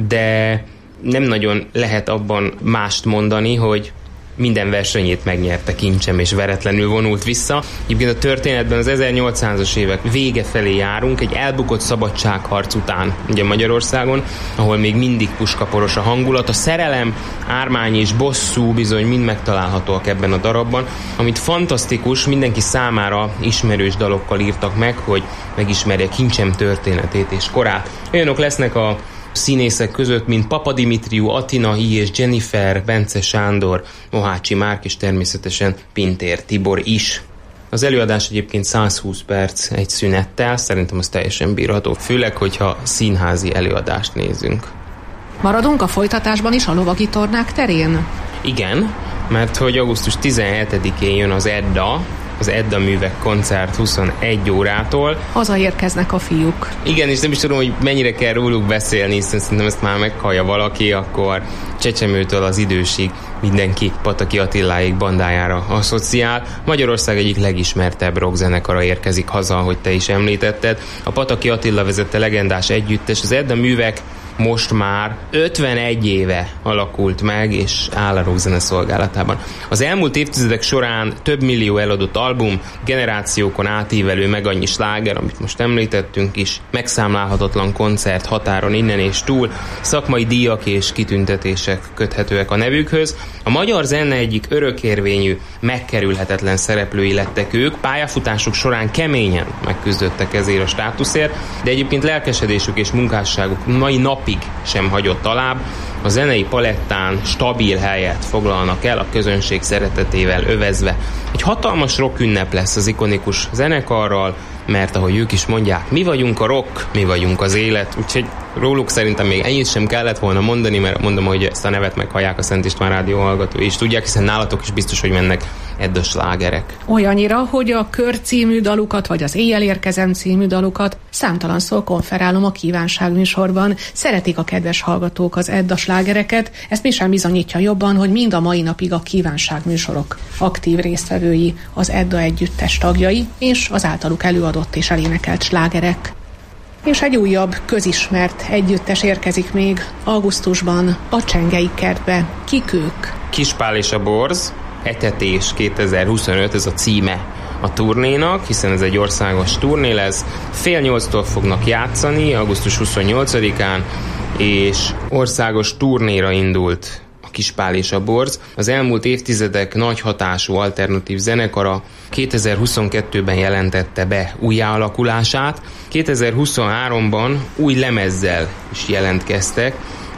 de nem nagyon lehet abban mást mondani, hogy minden versenyét megnyerte Kincsem, és veretlenül vonult vissza. Egyébként a történetben az ezernyolcszázas évek vége felé járunk, egy elbukott szabadságharc után, ugye Magyarországon, ahol még mindig puskaporos a hangulat. A szerelem, ármány és bosszú bizony mind megtalálhatóak ebben a darabban, amit fantasztikus, mindenki számára ismerős dalokkal írtak meg, hogy megismerje Kincsem történetét és korát. Olyanok lesznek a színészek között, mint Papa Dimitriú, Atina I. és Jennifer, Bence Sándor, Mohácsi Márk és természetesen Pintér Tibor is. Az előadás egyébként száz húsz perc egy szünettel, szerintem az teljesen bírható, főleg, hogyha színházi előadást nézünk. Maradunk a folytatásban is a lovagi tornák terén? Igen, mert hogy augusztus tizenhetedikén jön az Edda, az Edda Művek koncert huszonegy órától. Hazaérkeznek a fiúk. Igen, és nem is tudom, hogy mennyire kell róluk beszélni, hiszen szerintem ezt már meghallja valaki, akkor Csecsemőtől az idősig mindenki Pataki Attiláék bandájára asszociál. Magyarország egyik legismertebb rockzenekara érkezik haza, ahogy te is említetted. A Pataki Attila vezette legendás együttes, az Edda Művek most már ötvenegy éve alakult meg, és áll a rockzene szolgálatában. Az elmúlt évtizedek során több millió eladott album, generációkon átívelő meg annyi sláger, amit most említettünk is, megszámlálhatatlan koncert határon innen és túl, szakmai díjak és kitüntetések köthetőek a nevükhöz. A magyar zene egyik örökérvényű, megkerülhetetlen szereplői lettek ők, pályafutásuk során keményen megküzdöttek ezért a státuszért, de egyébként lelkesedésük és munkásságuk mai napig sem hagyott alább, a zenei palettán stabil helyet foglalnak el, a közönség szeretetével övezve. Egy hatalmas rock ünnep lesz az ikonikus zenekarral, mert ahogy ők is mondják, mi vagyunk a rock, mi vagyunk az élet, úgyhogy róluk szerintem még ennyit sem kellett volna mondani, mert mondom, hogy ezt a nevet meghallják a Szent István Rádió hallgatói is tudják, hiszen nálatok is biztos, hogy mennek Edda slágerek. Olyannyira, hogy a Kör című dalukat, vagy az Éjjel érkezem című dalukat számtalanszor konferálom a kívánságműsorban. Szeretik a kedves hallgatók az Edda slágereket, ezt mi sem bizonyítja jobban, hogy mind a mai napig a kívánságműsorok aktív résztvevői az Edda együttes tagjai, és az általuk előadott és elénekelt slágerek. És egy újabb, közismert együttes érkezik még augusztusban a Csengei Kertbe. Kik ők? Kispál és a Borz, Etetés kétezer-huszonöt, ez a címe a turnénak, hiszen ez egy országos turné lesz. Fél nyolctól fognak játszani, augusztus huszonnyolcadikán, és országos turnéra indult a Kispál és a Borz. Az elmúlt évtizedek nagy hatású alternatív zenekara kétezer-huszonkettőben jelentette be újjáalakulását. kétezer-huszonháromban új lemezzel is jelentkeztek,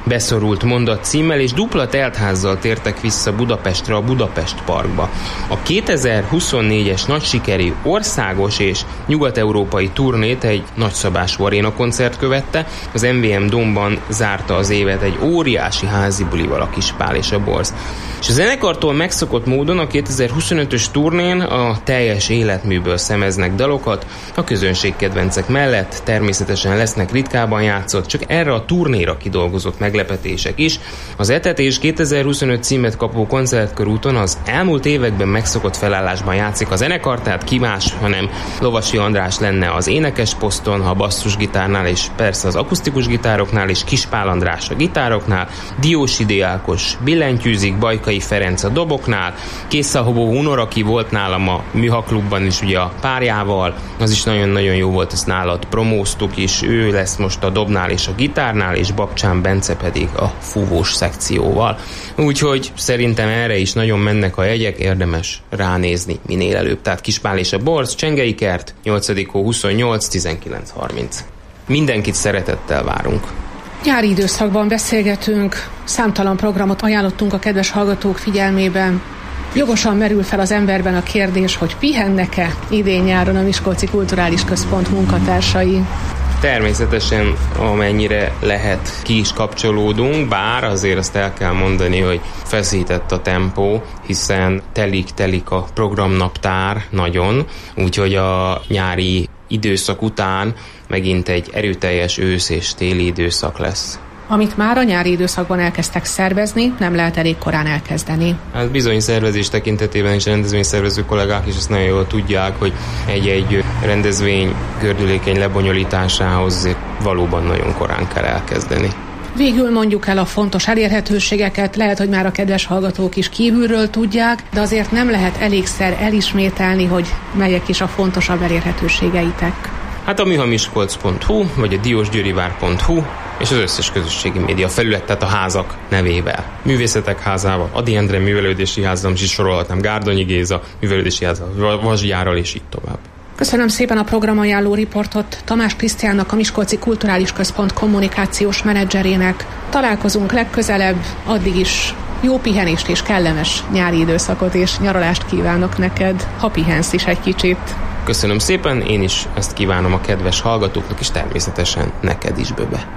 Beszorult mondat címmel, és dupla teltházzal tértek vissza Budapestre, a Budapest Parkba. A kétezer-huszonnégyes nagy sikerű országos és nyugat-európai turnét egy nagyszabású arénakoncert követte, az em vé em Domban zárta az évet egy óriási házi bulival a Kispál és a Borz. És a zenekartól megszokott módon a kétezer-huszonötös turnén a teljes életműből szemeznek dalokat, a közönségkedvencek mellett természetesen lesznek ritkában játszott, csak erre a turnéra kidolgozott meglepetések is. Az Etetés kétezer-huszonöt címet kapó koncertkörúton az elmúlt években megszokott felállásban játszik a zenekar, tehát ki más, hanem Lovasi András lenne az énekes poszton, a basszusgitárnál és persze az akusztikus gitároknál, és Kispál András a gitároknál, Diósi D. Ákos billentyűzik, Bajkai Ferenc a doboknál, Készalhobó Hunor, aki volt nálam a Műhaklubban is ugye a párjával, az is nagyon-nagyon jó volt, ezt nálad promóztuk is, ő lesz most a dobnál és a gitárnál, és Babcsán Bence pedig a fúvós szekcióval. Úgyhogy szerintem erre is nagyon mennek a jegyek, érdemes ránézni minél előbb. Tehát Kispál és a Borz, Csengei Kert, nyolcadik hó huszonnyolc tizenkilenc harminc. Mindenkit szeretettel várunk. Nyári időszakban beszélgetünk, számtalan programot ajánlottunk a kedves hallgatók figyelmében. Jogosan merül fel az emberben a kérdés, hogy pihennek-e idén-nyáron a Miskolci Kulturális Központ munkatársai. Természetesen amennyire lehet ki is kapcsolódunk, bár azért azt el kell mondani, hogy feszített a tempó, hiszen telik-telik a programnaptár nagyon, úgyhogy a nyári időszak után megint egy erőteljes ősz és téli időszak lesz. Amit már a nyári időszakban elkezdtek szervezni, nem lehet elég korán elkezdeni. Hát bizony szervezés tekintetében is rendezvényszervező kollégák is ezt nagyon jól tudják, hogy egy-egy rendezvény gördülékeny lebonyolításához valóban nagyon korán kell elkezdeni. Végül mondjuk el a fontos elérhetőségeket, lehet, hogy már a kedves hallgatók is kívülről tudják, de azért nem lehet elégszer elismételni, hogy melyek is a fontosabb elérhetőségeitek. Hát a műhamiskolc pont hu, vagy a diósgyőrivár pont hu, és az összes közösségi média felület, tehát a házak nevével. Művészetek házával, Ady Endre művelődési házzal, is sorolhatnám, Gárdonyi Géza művelődési házzal, Vasgyárral, és így tovább. Köszönöm szépen a programajánló riportot Tamás Krisztiánnak, a Miskolci Kulturális Központ kommunikációs menedzserének. Találkozunk legközelebb, addig is jó pihenést és kellemes nyári időszakot és nyaralást kívánok neked, ha pihensz is egy kicsit. Köszönöm szépen, én is ezt kívánom a kedves hallgatóknak, és természetesen neked is, Böbe.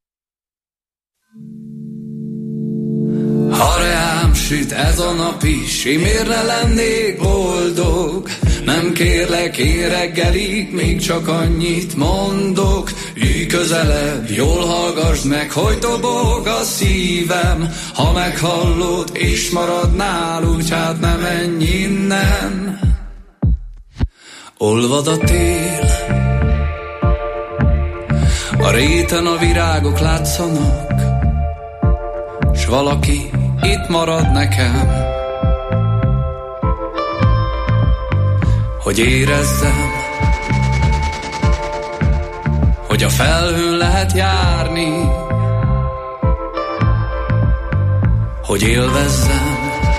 Ha rám süt ez a nap is, én miért ne lennék boldog? Nem kérlek én reggelig, még csak annyit mondok. Ülj közelebb, jól hallgassd meg, hogy dobog a szívem. Ha meghallod és maradnál, úgy hát ne menj innen. Olvad a tél, a réten a virágok látszanak, s valaki itt marad nekem, hogy érezzem, hogy a felhőn lehet járni, hogy élvezzem.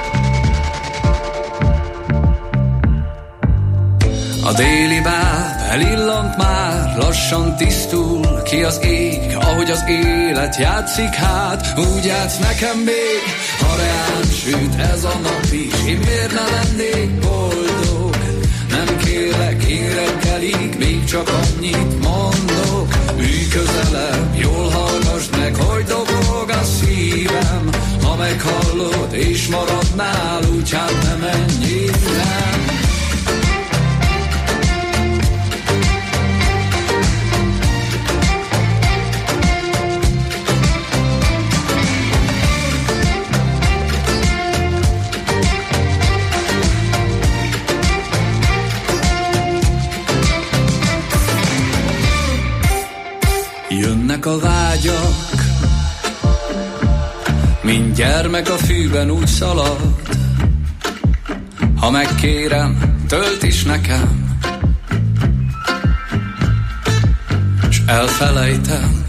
A déli báb elillant már, lassan tisztul ki az ég, ahogy az élet játszik, hát úgy játsz nekem még. Ha reám süt ez a nap is, én miért ne lennék boldog? Nem kérlek én reggelig, még csak annyit mondok. Ülj közelebb, jól hallgassd meg, hogy dobog a szívem. Ha meghallod és maradnál, úgy hát ne menj innen. Jönnek a vágyak, mint gyermek a fűben úgy szalad. Ha megkérem, tölt is nekem, s elfelejtem,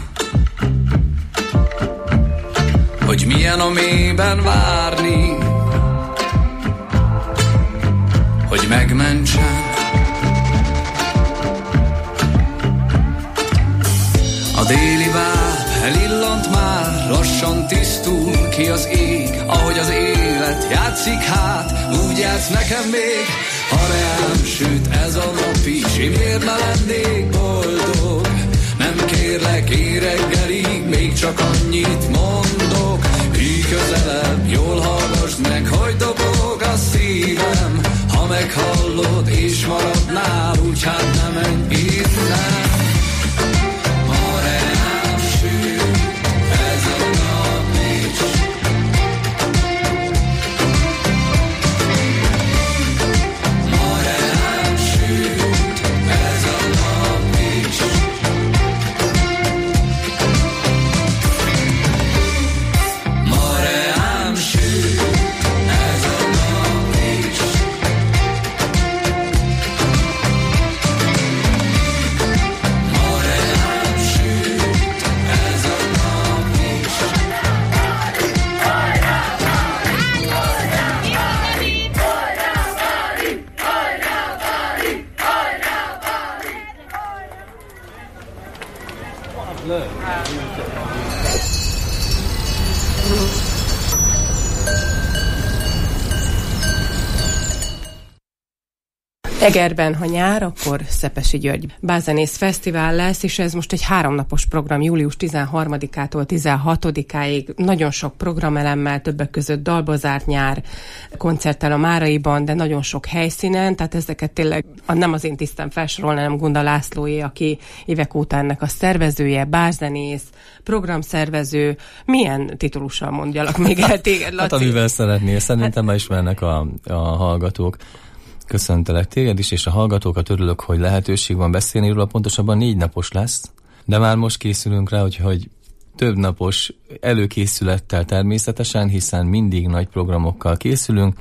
hogy milyen a mélyben várni, hogy megmentsem. A déli báb elillant már, lassan tisztul ki az ég, ahogy az élet játszik hát, úgy játsz nekem még, ha reám süt ez a nap is, én miért ne lennék boldog? Nem kérlek éreggelig, még csak annyit mondok, így közelebb, jól hallgassd meg, hogy dobog a szívem, ha meghallod és maradnál, úgy hát nem menj innen. Egerben, ha nyár, akkor Szepesi György Bálzenész Fesztivál lesz, és ez most egy háromnapos program, július tizenharmadikától tizenhatodikáig. Nagyon sok programelemmel, többek között Dalba zárt nyár, koncerttel a Máraiban, de nagyon sok helyszínen, tehát ezeket tényleg nem az én tisztem felsorolni, hanem Gunda Lászlóé, aki évek óta ennek a szervezője, bálzenész, programszervező. Milyen titulussal mondjalak még el téged, Laci? Hát amivel szeretnél, szerintem már ismernek a, a hallgatók. Köszöntelek téged is, és a hallgatókat, örülök, hogy lehetőség van beszélni róla, pontosabban négy napos lesz, de már most készülünk rá, hogy, hogy több napos előkészülettel természetesen, hiszen mindig nagy programokkal készülünk,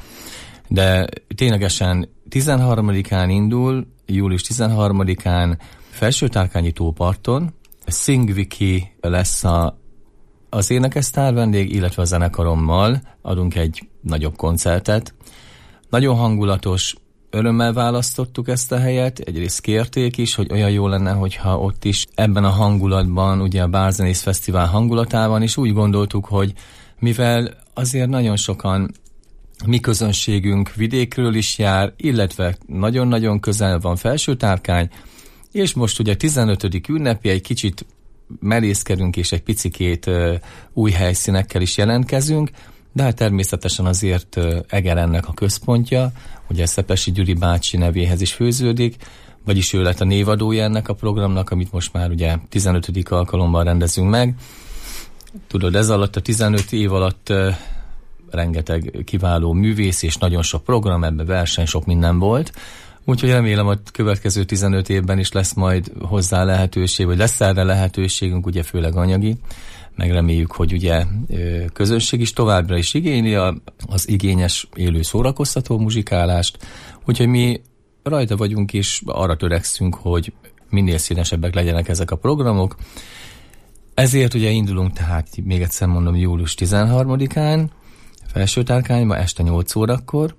de ténylegesen tizenharmadikán indul, július tizenharmadikán Felsőtárkányi tóparton, Szingviki lesz a, az énekesztár vendég, illetve a zenekarommal adunk egy nagyobb koncertet. Nagyon hangulatos, örömmel választottuk ezt a helyet, egyrészt kérték is, hogy olyan jó lenne, hogyha ott is ebben a hangulatban, ugye a Bálzenész Fesztivál hangulatában is úgy gondoltuk, hogy mivel azért nagyon sokan mi közönségünk vidékről is jár, illetve nagyon-nagyon közel van Felsőtárkány, és most ugye tizenötödik ünnepi, egy kicsit merészkedünk, és egy picikét uh, új helyszínekkel is jelentkezünk, de hát természetesen azért uh, Eger ennek a központja, ugye Szepesi Gyuri bácsi nevéhez is főződik, vagyis ő lett a névadója ennek a programnak, amit most már ugye tizenötödik alkalommal rendezünk meg. Tudod, ez alatt a tizenöt év alatt uh, rengeteg kiváló művész és nagyon sok program, ebben verseny, sok minden volt. Úgyhogy remélem, hogy a következő tizenöt évben is lesz majd hozzá lehetőség, vagy lesz erre lehetőségünk, ugye főleg anyagi. Meg reméljük, hogy ugye közönség is továbbra is igényli az igényes élő szórakoztató muzsikálást. Úgyhogy mi rajta vagyunk, és arra törekszünk, hogy minél színesebbek legyenek ezek a programok. Ezért ugye indulunk, tehát még egyszer mondom, július tizenharmadikán Felsőtárkányba este nyolc órakor,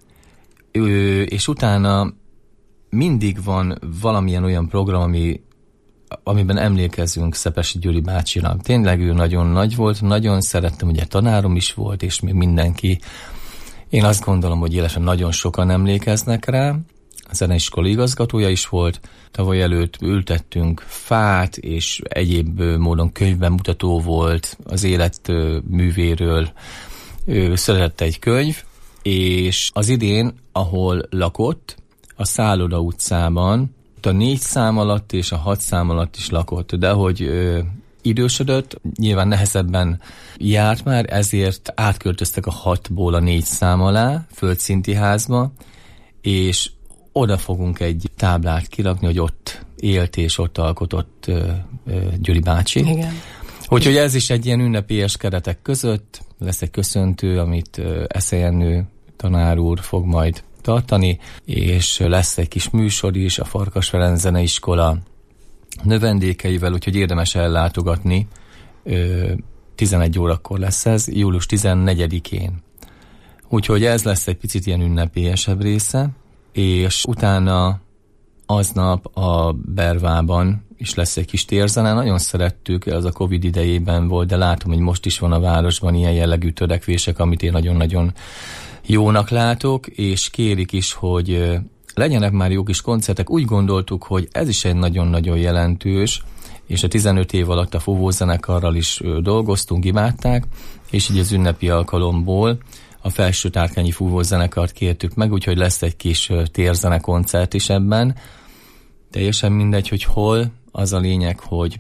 és utána mindig van valamilyen olyan program, ami, amiben emlékezünk Szepesi Gyuri bácsinak. Tényleg ő nagyon nagy volt, nagyon szerettem, ugye tanárom is volt, és még mindenki. Én azt gondolom, hogy élesen nagyon sokan emlékeznek rá. A zeneiskola igazgatója is volt. Tavaly előtt ültettünk fát, és egyéb módon könyvbemutató volt az élet művéről. Ő született egy könyv, és az idén, ahol lakott, a Szálloda utcában, a négy szám alatt és a hat szám alatt is lakott, de hogy ö, idősödött, nyilván nehezebben járt már, ezért átköltöztek a hatból a négy szám alá, földszinti házba, és oda fogunk egy táblát kirakni, hogy ott élt és ott alkotott ö, ö, Gyuri bácsi. Igen. Úgyhogy ez is egy ilyen ünnepélyes keretek között, lesz egy köszöntő, amit ö, Esze Jenő tanár úr fog majd tartani, és lesz egy kis műsor is a Farkas Ferenc Zeneiskola növendékeivel, úgyhogy érdemes ellátogatni. tizenegy órakor lesz ez, július tizennegyedikén. Úgyhogy ez lesz egy picit ilyen ünnepélyesebb része, és utána aznap a Bervában és lesz egy kis térzene. Nagyon szerettük, az a Covid idejében volt, de látom, hogy most is van a városban ilyen jellegű törekvések, amit én nagyon-nagyon jónak látok, és kérik is, hogy legyenek már jó kis koncertek. Úgy gondoltuk, hogy ez is egy nagyon-nagyon jelentős, és a tizenöt év alatt a fúvózenekarral is dolgoztunk, imádták, és így az ünnepi alkalomból a Felső Tárkányi Fúvózenekart kértük meg, úgyhogy lesz egy kis térzene koncert is ebben. Teljesen mindegy, hogy hol, az a lényeg, hogy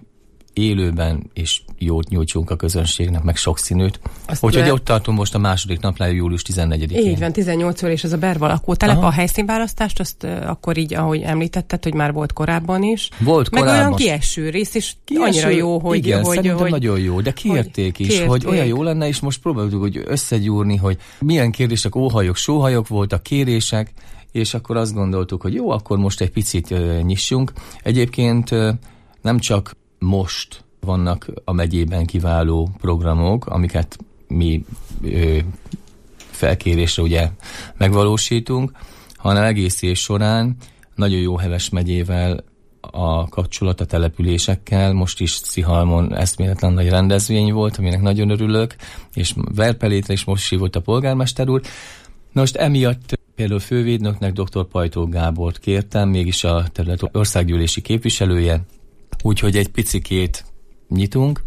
élőben és jót nyújtsunk a közönségnek, meg sokszínűt. Úgyhogy le... ott tartunk most a második napnál, július tizennegyedikén. Így van, tizennyolcról, és ez a Berva lakótelep. Aha. A helyszínválasztást, azt uh, akkor így, ahogy említetted, hogy már volt korábban is. Volt meg korábban. Meg olyan kieső rész, és kieső, annyira jó, hogy... Igen, hogy, szerintem hogy, nagyon jó, de kérték is, kérték. Hogy olyan jó lenne, és most próbáltuk hogy összegyúrni, hogy milyen kérdések, óhajok, sóhajok voltak, kérések, és akkor azt gondoltuk, hogy jó, akkor most egy picit uh, nyissunk. Egyébként uh, nem csak most vannak a megyében kiváló programok, amiket mi ö, felkérésre ugye megvalósítunk, hanem egész év során nagyon jó Heves megyével a kapcsolat a településekkel. Most is Szihalmon eszméletlen nagy rendezvény volt, aminek nagyon örülök, és Verpelétre is most hívott a polgármester úr. Na most emiatt például fővédnöknek dr. Pajtó Gábort kértem, mégis a terület országgyűlési képviselője, úgyhogy egy picikét nyitunk,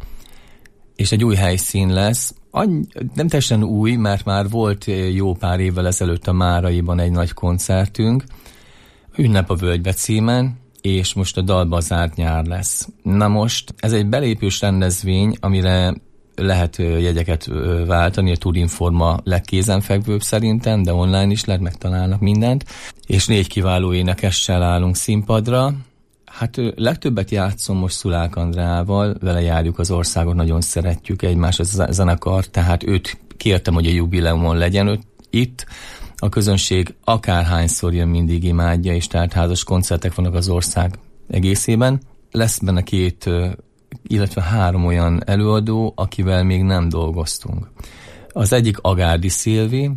és egy új helyszín lesz. Any- nem teljesen új, mert már volt jó pár évvel ezelőtt a Máraiban egy nagy koncertünk, Ünnep a Völgybe címen, és most a Dalba zárt nyár lesz. Na most, ez egy belépős rendezvény, amire lehet jegyeket váltani, a Turinforma legkézenfekvőbb szerintem, de online is lehet, megtalálnak mindent, és négy kiváló énekessel állunk színpadra. Hát legtöbbet játszom most Szulák Andreával, vele járjuk az országot, nagyon szeretjük egymást, ez a zenekar, tehát őt kértem, hogy a jubileumon legyen őt itt. A közönség akárhányszor jön, mindig imádja, és tehát házas koncertek vannak az ország egészében. Lesz benne két, illetve három olyan előadó, akivel még nem dolgoztunk. Az egyik Agárdi Szilvi,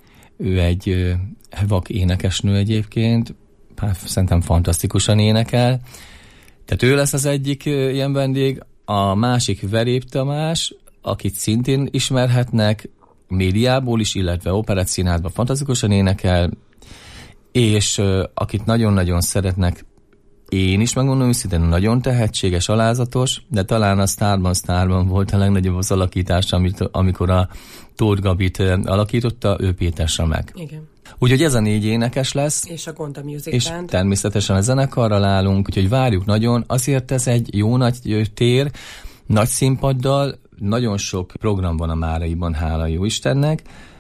ő egy vak énekesnő egyébként, szerintem fantasztikusan énekel. Tehát ő lesz az egyik ilyen vendég, a másik Verép Tamás, akit szintén ismerhetnek médiából is, illetve operettszínházban fantasztikusan énekel, és uh, akit nagyon-nagyon szeretnek, én is megmondom őszintén, nagyon tehetséges, alázatos, de talán a Sztárban Sztárban volt a legnagyobb az alakítás, amit, amikor a Tóth Gabit uh, alakította, ő Péter Samek. Igen. Úgyhogy ez a négy énekes lesz. És a Gonda Music és Band. Természetesen a zenekarral állunk, úgyhogy várjuk nagyon. Azért ez egy jó nagy tér, nagy színpaddal, nagyon sok program van a Máraiban, hála jó Istennek,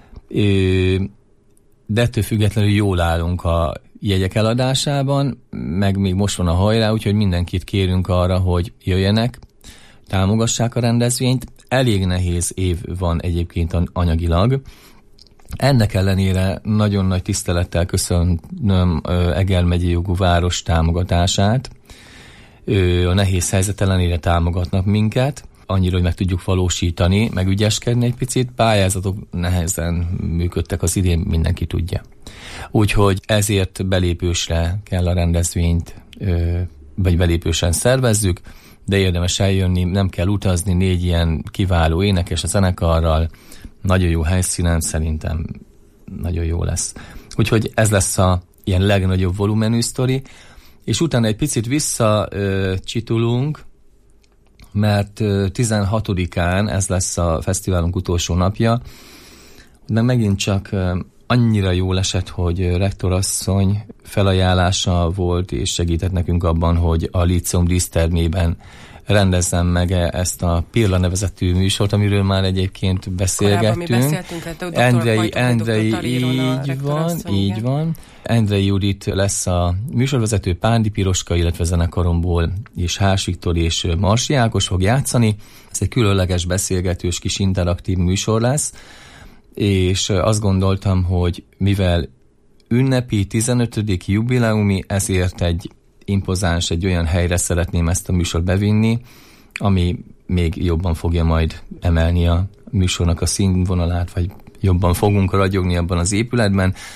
de ettől függetlenül jól állunk a jegyek eladásában, meg még most van a hajrá, úgyhogy mindenkit kérünk arra, hogy jöjjenek, támogassák a rendezvényt. Elég nehéz év van egyébként anyagilag. Ennek ellenére nagyon nagy tisztelettel köszönöm Eger megyei jogú város támogatását. A nehéz helyzet ellenére támogatnak minket, annyira, hogy meg tudjuk valósítani, meg ügyeskedni egy picit. Pályázatok nehezen működtek az idén, mindenki tudja. Úgyhogy ezért belépősre kell a rendezvényt, vagy belépősen szervezzük, de érdemes eljönni, nem kell utazni, négy ilyen kiváló énekes a zenekarral, nagyon jó helyszínen, szerintem nagyon jó lesz. Úgyhogy ez lesz a ilyen legnagyobb volumenű sztori, és utána egy picit visszacsitulunk, mert tizenhatodikán ez lesz a fesztiválunk utolsó napja, de megint csak annyira jól esett, hogy rektorasszony felajánlása volt, és segített nekünk abban, hogy a Líceum dísztermében rendezzem meg ezt a Pirla nevezetű műsort, amiről már egyébként beszélgettünk. Endrei, Endrei, így van, így van. Endrei Judit lesz a műsorvezető, Pándi Piroska, illetve zenekaromból, és Hás Viktor és Marsi Ákos fog játszani. Ez egy különleges beszélgetős kis interaktív műsor lesz, és azt gondoltam, hogy mivel ünnepi tizenötödik jubileumi, ezért egy impozáns, egy olyan helyre szeretném ezt a műsort bevinni, ami még jobban fogja majd emelni a műsornak a színvonalát, vagy jobban fogunk ragyogni abban az épületben.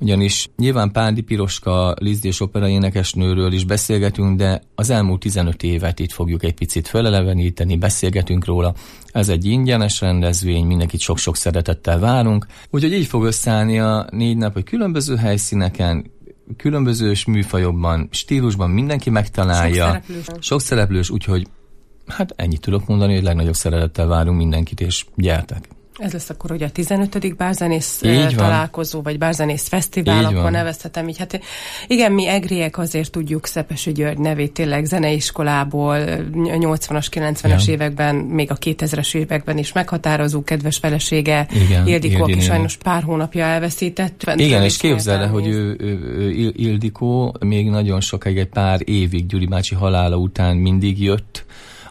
ugyanis nyilván Pándi Piroska Lizdés opera énekesnőről is beszélgetünk, de az elmúlt tizenöt évet itt fogjuk egy picit feleleveníteni, beszélgetünk róla. Ez egy ingyenes rendezvény, mindenkit sok-sok szeretettel várunk, úgyhogy így fog összeállni a négy nap, hogy különböző helyszíneken, különböző műfajokban, stílusban mindenki megtalálja. Sok szereplős. Sok szereplős, úgyhogy hát ennyit tudok mondani, hogy legnagyobb szeretettel várunk mindenkit, és gyertek! Ez lesz akkor ugye a tizenötödik bárzenész találkozó, vagy bárzenész fesztivál, akkor nevezhetem így. Hát igen, mi egriek azért tudjuk Szepesi György nevét tényleg zeneiskolából, nyolcvanas, kilencvenes ja. években, még a kétezres években is meghatározó kedves felesége, igen, Ildikó, aki sajnos pár hónapja elveszített. Igen, és képzeld el, hogy ő, ő, ő, Ildikó még nagyon sokáig, egy pár évig Gyuri bácsi halála után mindig jött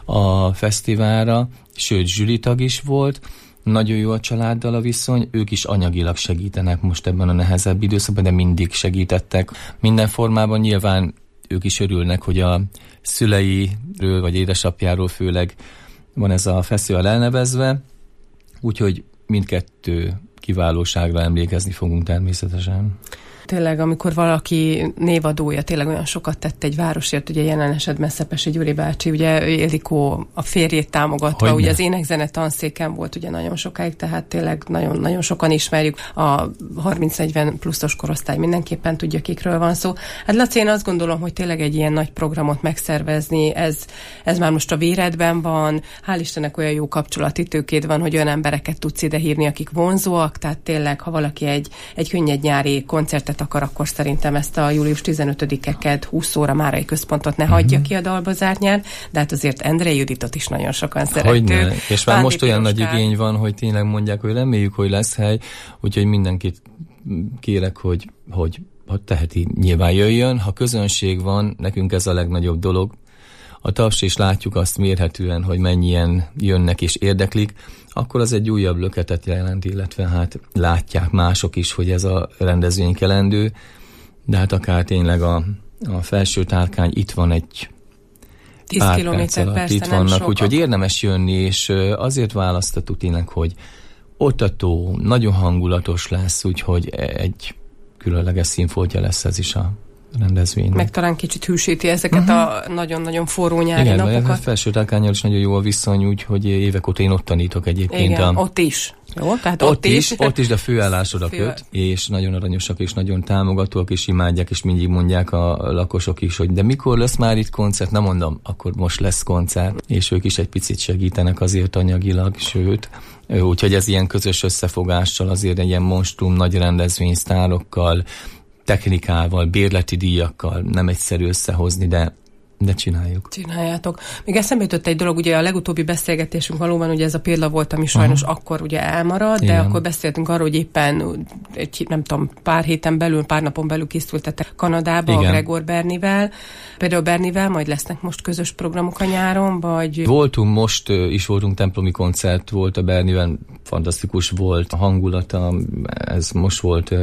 a fesztiválra, sőt, zsűritag is volt. Nagyon jó a családdal a viszony, ők is anyagilag segítenek most ebben a nehezebb időszakban, de mindig segítettek. Minden formában nyilván ők is örülnek, hogy a szüleiről, vagy édesapjáról főleg van ez a fesztivál elnevezve, úgyhogy mindkettő kiválóságra emlékezni fogunk természetesen. Tényleg, amikor valaki névadója tényleg olyan sokat tett egy városért, ugye jelen esetben Szepesi Gyuri bácsi, ugye Ildikó a férjét támogatva, Hogyne. ugye az énekzene tanszéken volt ugye nagyon sokáig, tehát tényleg nagyon, nagyon sokan ismerjük. A harminc-negyven pluszos korosztály mindenképpen tudja, kikről van szó. Hát Laci, én azt gondolom, hogy tényleg egy ilyen nagy programot megszervezni, ez, ez már most a véredben van, hál' Istennek olyan jó kapcsolati tőkéd van, hogy olyan embereket tudsz ide hívni, akik vonzóak, tehát tényleg, ha valaki egy, egy könnyed nyári koncertet akar, akkor szerintem ezt a július tizenötödikeket húsz óra Márai Központot ne hagyja mm-hmm. ki a dalba zárt nyár, de hát azért Endrei Juditot is nagyon sokan szerető. És már most olyan nagy igény van, hogy tényleg mondják, hogy reméljük, hogy lesz hely, úgyhogy mindenkit kérek, hogy, hogy ha teheti, nyilván jöjjön. Ha közönség van, nekünk ez a legnagyobb dolog. A taps, és látjuk azt mérhetően, hogy mennyien jönnek és érdeklik, akkor az egy újabb löketet jelent, illetve hát látják mások is, hogy ez a rendezvény kelendő, de hát akár tényleg a, a felső tárkány itt van egy tíz kilométer, persze, itt vannak, úgyhogy érdemes jönni, és azért választottuk tényleg, hogy ottató, nagyon hangulatos lesz, úgyhogy egy különleges színfoltja lesz ez is a rendezvény. Meg talán kicsit hűsíti ezeket uh-huh. a nagyon-nagyon forró nyári igen, napokat. Igen, felső tárkánnyal is nagyon jó a viszony, úgyhogy évek óta én ott tanítok egyébként. Igen, a... ott is. Jó, tehát ott, ott is. is. Ott is, de főállásod a köt, és nagyon aranyosak, és nagyon támogatóak, és imádják, és mindig mondják a lakosok is, hogy de mikor lesz már itt koncert? Nem mondom, akkor most lesz koncert, és ők is egy picit segítenek azért anyagilag, sőt, úgyhogy ez ilyen közös összefogással azért egy ilyen monstrum nagy rendezvény sztárokkal, technikával, bérleti díjakkal nem egyszerű összehozni, de, de csináljuk. Csináljátok. Még eszembe jutott egy dolog, ugye a legutóbbi beszélgetésünk valóban ugye ez a példa volt, ami sajnos uh-huh. akkor ugye elmarad, igen. de akkor beszéltünk arról, hogy éppen egy, nem tudom, pár héten belül, pár napon belül készültetek Kanadába igen. a Gregor Bernivel. Például Bernivel majd lesznek most közös programok a nyáron, vagy... Voltunk most, is voltunk templomi koncert, volt a Bernivel, fantasztikus volt a hangulata, ez most volt...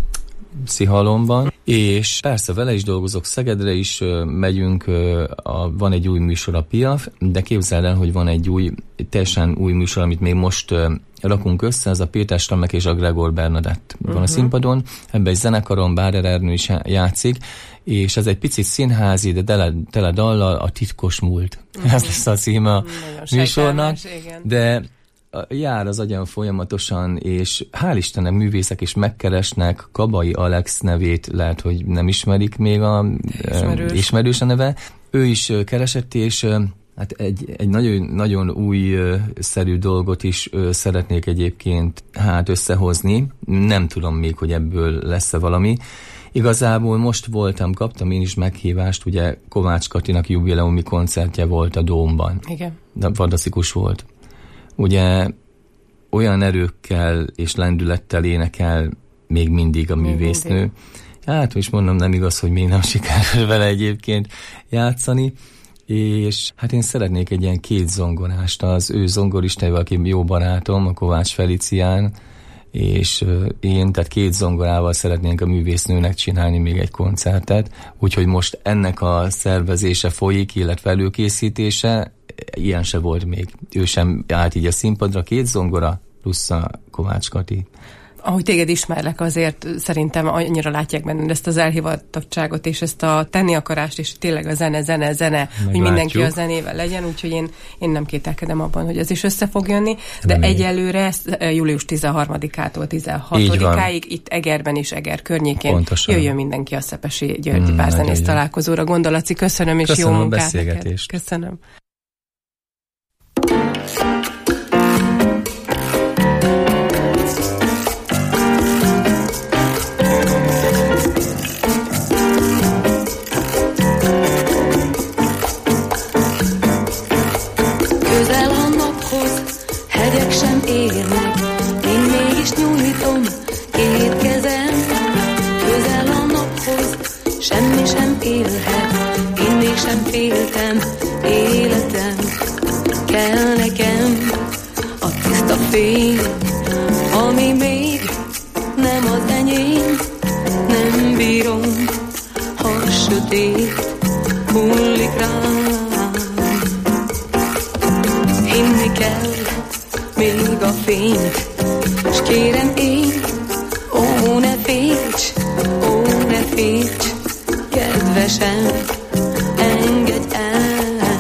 Szihalomban, és persze vele is dolgozok, Szegedre is megyünk, a, van egy új műsor a Piaf, de képzeld el, hogy van egy új, teljesen új műsor, amit még most rakunk össze, ez a Péter Stamek és a Gregor Bernadett uh-huh. van a színpadon, ebben egy zenekaron Báder Ernő is játszik, és ez egy picit színházi, de tele, tele dallal, a titkos múlt. Uh-huh. Ez lesz a címe a műsornak, de jár az agyam folyamatosan, és hál' Istennek művészek is megkeresnek, Kabai Alex nevét lehet, hogy nem ismerik még a Ismerős. uh, ismerős a neve. Ő is uh, keresett, és uh, hát egy, egy nagyon, nagyon új uh, szerű dolgot is uh, szeretnék egyébként hát összehozni. Nem tudom még, hogy ebből lesz-e valami. Igazából most voltam, kaptam én is meghívást, ugye Kovács Katinak jubileumi koncertje volt a Dómban. Igen. De fantasztikus volt. Ugye olyan erőkkel és lendülettel énekel még mindig a művésznő. Mindig. Hát is mondom, nem igaz, hogy még nem sikerül vele egyébként játszani, és hát én szeretnék egy ilyen két zongorást, az ő zongoristájával, aki jó barátom, a Kovács Felicián, és én, tehát két zongorával szeretnénk a művésznőnek csinálni még egy koncertet, úgyhogy most ennek a szervezése folyik, illetve előkészítése, ilyen se volt még. Ő sem állt így a színpadra, két zongora plusz a Kovács Kati. Ahogy téged ismerlek, azért szerintem annyira látják benned ezt az elhivatottságot, és ezt a tenni akarást, és tényleg a zene, zene, zene, Meglátjuk. Hogy mindenki a zenével legyen, úgyhogy én, én nem kételkedem abban, hogy ez is össze fog jönni, de Remény. egyelőre július tizenharmadikától tizenhatodikáig itt Egerben és Eger környékén Pontosan. Jöjjön mindenki a Szepesi Györgyi mm, bárzenész találkozóra. Gondolaci, köszönöm, és köszönöm jó munkát neked. Köszönöm. Közel a naphoz, hegyek sem érnek, én mégis nyújtom két kezem. Közel a naphoz, semmi sem élhet, én mégsem féltem, életem. Kell nekem a tiszta fény, ami még nem az enyém. Nem bírom, ha sötét hullik rám. Hinni kell még a fényt, s kérem én, ó, ne félts, ó, ne félts, kedvesem, engedj el.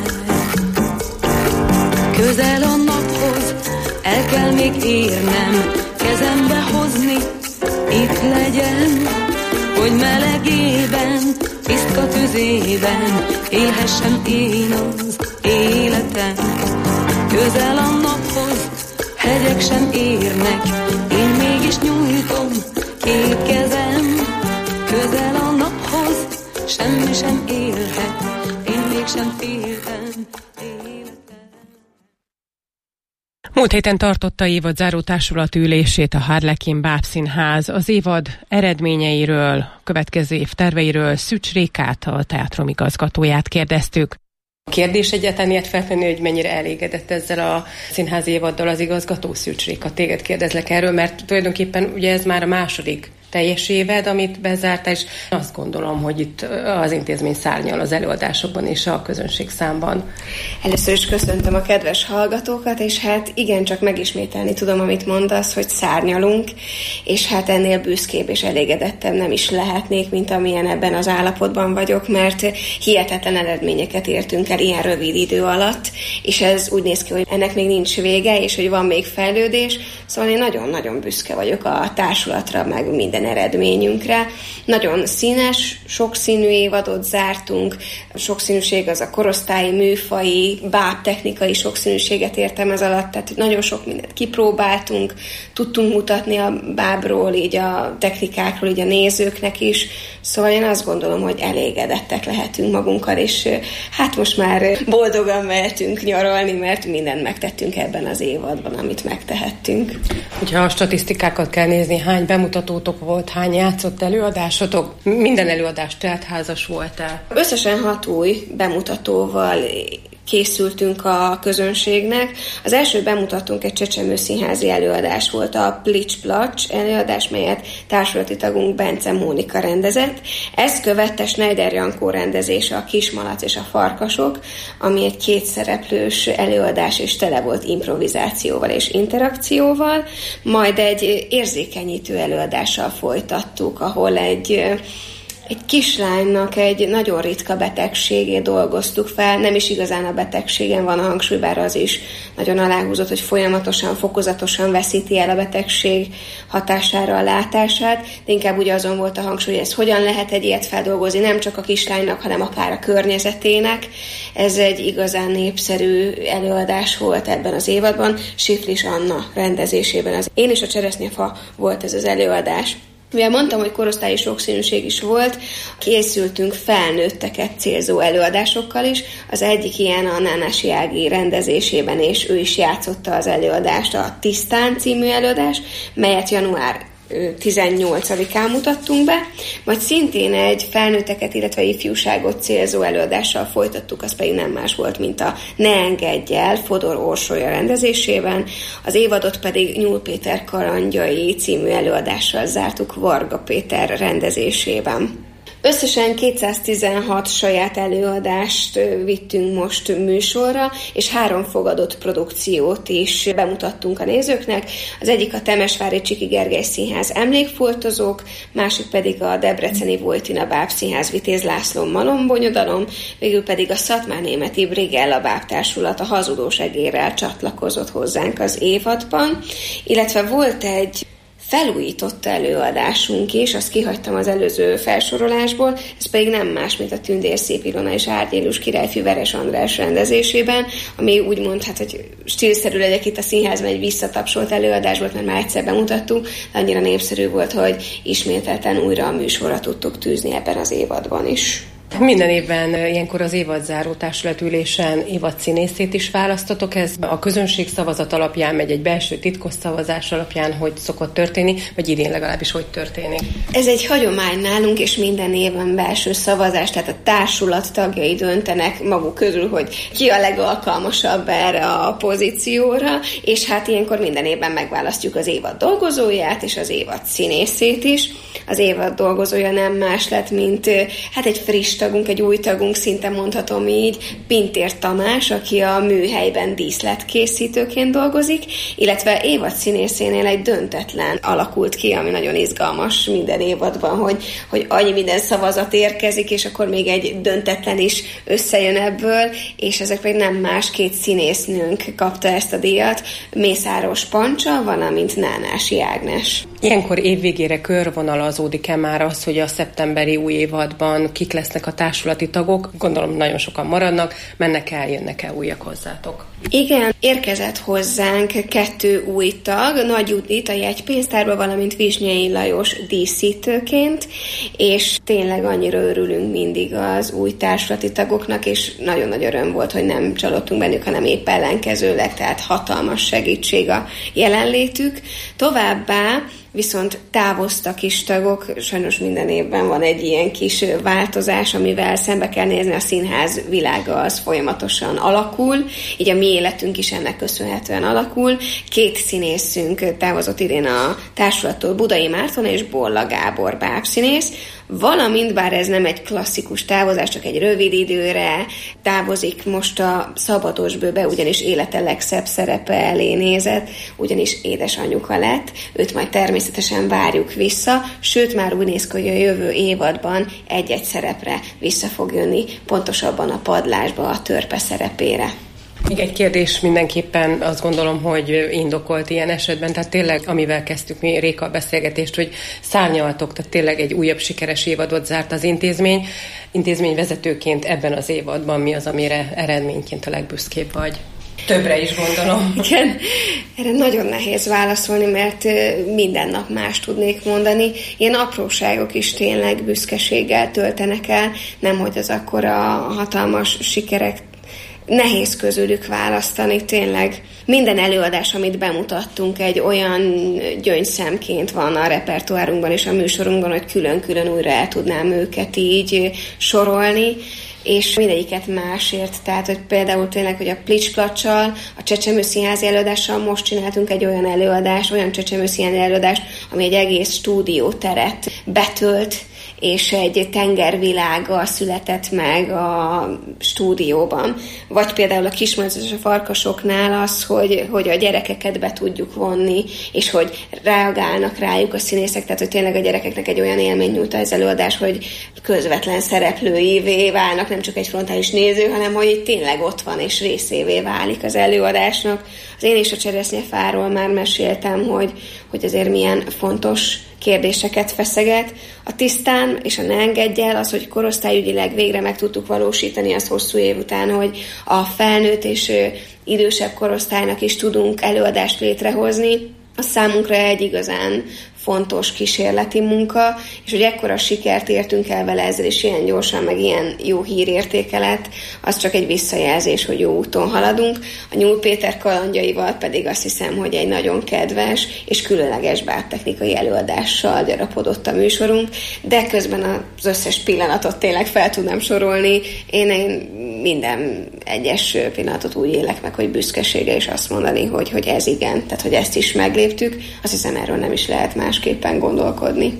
Közel a naphoz, el kell még érnem, kezembe hozni, itt legyen, hogy melegében, tiszta tüzében élhessem én az életem. Közel a naphoz, hegyek sem érnek, én mégis nyújtom két kezem. Közel a naphoz, semmi sem élhet, én mégsem féltem életem. Múlt héten tartotta évad záró társulati ülését a Harlekin Bábszínház. Az évad eredményeiről, következő év terveiről Szücs Rékát, a teátrum igazgatóját kérdeztük. Kérdés egyáltalán ilyet feltenni, hogy mennyire elégedett ezzel a színházi évaddal az igazgató? Szűcs Réka, téged kérdezlek erről, mert tulajdonképpen ugye ez már a második teljes évad, amit bezártál, és azt gondolom, hogy itt az intézmény szárnyal az előadásokban és a közönség számban. Először is köszöntöm a kedves hallgatókat, és hát igencsak megismételni tudom, amit mondasz, hogy szárnyalunk, és hát ennél büszkébb és elégedettebb nem is lehetnék, mint amilyen ebben az állapotban vagyok, mert hihetetlen eredményeket értünk el ilyen rövid idő alatt, és ez úgy néz ki, hogy ennek még nincs vége, és hogy van még fejlődés, szóval én nagyon-nagyon büszke vagyok a társulatra, meg minden eredményünkre. Nagyon színes, sokszínű évadot zártunk. A sokszínűség az a korosztályi, műfaji, bábtechnikai sokszínűséget értem ez alatt, tehát nagyon sok mindent kipróbáltunk, tudtunk mutatni a bábról, így a technikákról, így a nézőknek is. Szóval én azt gondolom, hogy elégedettek lehetünk magunkkal, és hát most már boldogan mehetünk nyaralni, mert mindent megtettünk ebben az évadban, amit megtehettünk. Hogyha a statisztikákat kell nézni, hány bemutatótok volt, hány játszott előadásotok? Minden előadás teltházas volt-e? Összesen hat új bemutatóval készültünk a közönségnek. Az első bemutatónk egy csecsemő színházi előadás volt, a Plics Placs előadás, melyet társulati tagunk Bence Mónika rendezett. Ezt követte Schneider Jankó rendezése, a Kismalac és a Farkasok, ami egy kétszereplős előadás, és tele volt improvizációval és interakcióval. Majd egy érzékenyítő előadással folytattuk, ahol egy Egy kislánynak egy nagyon ritka betegségét dolgoztuk fel, nem is igazán a betegségen van a hangsúly, bár az is nagyon aláhúzott, hogy folyamatosan, fokozatosan veszíti el a betegség hatására a látását, de inkább ugye azon volt a hangsúly, hogy ez hogyan lehet egy ilyet feldolgozni, nem csak a kislánynak, hanem akár a környezetének. Ez egy igazán népszerű előadás volt ebben az évadban, Siflis Anna rendezésében. Az Én és a cseresznyefa volt ez az előadás. Mivel mondtam, hogy korosztályi sokszínűség is volt, készültünk felnőtteket célzó előadásokkal is. Az egyik ilyen a Nánási Ági rendezésében, és ő is játszotta az előadást, a Tisztán című előadás, melyet január tizennyolcadikán mutattunk be, majd szintén egy felnőtteket, illetve ifjúságot célzó előadással folytattuk, az pedig nem más volt, mint a Ne engedj el Fodor Orsolya rendezésében, az évadot pedig Nyúl Péter kalandjai című előadással zártuk Varga Péter rendezésében. Összesen kétszáztizenhat saját előadást vittünk most műsorra, és három fogadott produkciót is bemutattunk a nézőknek. Az egyik a Temesvári Csiki Gergely Színház Emlékfoltozók, másik pedig a debreceni Vojtina Bábszínház Vitéz László Malombonyodalom, végül pedig a Szatmárnémeti Brigella Bábtársulat a Hazudós egérrel csatlakozott hozzánk az évadban, illetve volt egy felújított előadásunk is, azt kihagytam az előző felsorolásból, ez pedig nem más, mint a Tündér Szép Ilona és Árgyélus királyfi Veres András rendezésében, ami úgymond, hát, hogy stílszerű legyek itt a színházban, egy visszatapsolt előadás volt, mert már egyszer bemutattuk, de annyira népszerű volt, hogy ismételten újra a műsorra tudtuk tűzni ebben az évadban is. Minden évben ilyenkor az évadzáró társulatülésen évadszínészét is választatok. Ez a közönség szavazat alapján megy, egy belső titkos szavazás alapján, hogy szokott történni, vagy idén legalábbis hogy történik? Ez egy hagyomány nálunk, és minden évben belső szavazás, tehát a társulat tagjai döntenek maguk közül, hogy ki a legalkalmasabb erre a pozícióra, és hát ilyenkor minden évben megválasztjuk az évad dolgozóját, és az évad színészét is. Az évad dolgozója nem más lett, mint hát egy friss tagunk, egy új tagunk, szinte mondhatom így, Pintér Tamás, aki a műhelyben díszletkészítőként dolgozik, illetve évad színészénél egy döntetlen alakult ki, ami nagyon izgalmas minden évadban, hogy, hogy annyi minden szavazat érkezik, és akkor még egy döntetlen is összejön ebből, és ezek pedig nem más, két színésznőnk kapta ezt a díjat, Mészáros Pancsa, valamint Nánási Ágnes. Ilyenkor évvégére körvonalazódik-e már az, hogy a szeptemberi új évadban kik lesznek a társulati tagok? Gondolom nagyon sokan maradnak, mennek el, jönnek-e újak hozzátok? Igen, érkezett hozzánk kettő új tag, Nagy Judit a jegypénztárba, valamint Visnyei Lajos díszítőként, és tényleg annyira örülünk mindig az új társulati tagoknak, és nagyon nagy öröm volt, hogy nem csalódtunk bennük, hanem épp ellenkezőleg, tehát hatalmas segítség a jelenlétük. Továbbá viszont távoztak is tagok, sajnos minden évben van egy ilyen kis változás, amivel szembe kell nézni, a színház világa az folyamatosan alakul, így a mi életünk is ennek köszönhetően alakul. Két színészünk távozott idén a társulattól, Budai Márton és Bolla Gábor bábszínész, valamint, bár ez nem egy klasszikus távozás, csak egy rövid időre távozik most a Szabados Bőbe, ugyanis élete legszebb szerepe elé nézett, ugyanis édesanyuka lett, őt majd természetesen várjuk vissza, sőt már úgy néz ki, hogy a jövő évadban egy-egy szerepre vissza fog jönni, pontosabban a Padlásba a törpe szerepére. Még egy kérdés mindenképpen azt gondolom, hogy indokolt ilyen esetben, tehát tényleg, amivel kezdtük mi Réka a beszélgetést, hogy szárnyaltok, tehát tényleg egy újabb sikeres évadot zárt az intézmény. Intézményvezetőként ebben az évadban mi az, amire eredményként a legbüszkébb vagy? Többre is gondolom. Igen, erre nagyon nehéz válaszolni, mert minden nap más tudnék mondani. Ilyen apróságok is tényleg büszkeséggel töltenek el, nemhogy az akkora hatalmas sikerek. Nehéz közülük választani, tényleg minden előadás, amit bemutattunk, egy olyan gyöngyszemként van a repertoárunkban és a műsorunkban, hogy külön-külön újra el tudnám őket így sorolni, és mindegyiket másért, tehát hogy például tényleg, hogy a Plics-Placsal, a Csecsemőszínházi előadással most csináltunk egy olyan előadást, olyan Csecsemőszínházi előadást, ami egy egész stúdióteret betölt, és egy tengervilággal született meg a stúdióban. Vagy például a Kismalacos és a Farkasoknál az, hogy, hogy a gyerekeket be tudjuk vonni, és hogy reagálnak rájuk a színészek, tehát hogy tényleg a gyerekeknek egy olyan élmény nyújt az előadás, hogy közvetlen szereplőivé válnak, nem csak egy frontális néző, hanem hogy itt tényleg ott van és részévé válik az előadásnak. Az Én és a cseresznyefáról már meséltem, hogy, hogy azért milyen fontos kérdéseket feszeget. A Tisztán és a Ne engedj el, az, hogy korosztályügyileg végre meg tudtuk valósítani, az hosszú év után, hogy a felnőtt és idősebb korosztálynak is tudunk előadást létrehozni, az számunkra egy igazán fontos kísérleti munka, és hogy ekkora sikert értünk el vele ezzel, és ilyen gyorsan, meg ilyen jó hírértékelet, az csak egy visszajelzés, hogy jó úton haladunk. A Nyúl Péter kalandjaival pedig azt hiszem, hogy egy nagyon kedves és különleges bábtechnikai előadással gyarapodott a műsorunk, de közben az összes pillanatot tényleg fel tudnám sorolni. Én, én minden egyes pillanatot úgy élek meg, hogy büszkesége, és azt mondani, hogy, hogy ez igen, tehát hogy ezt is megléptük. Azt hiszem, erről nem is lehet másképpen gondolkodni.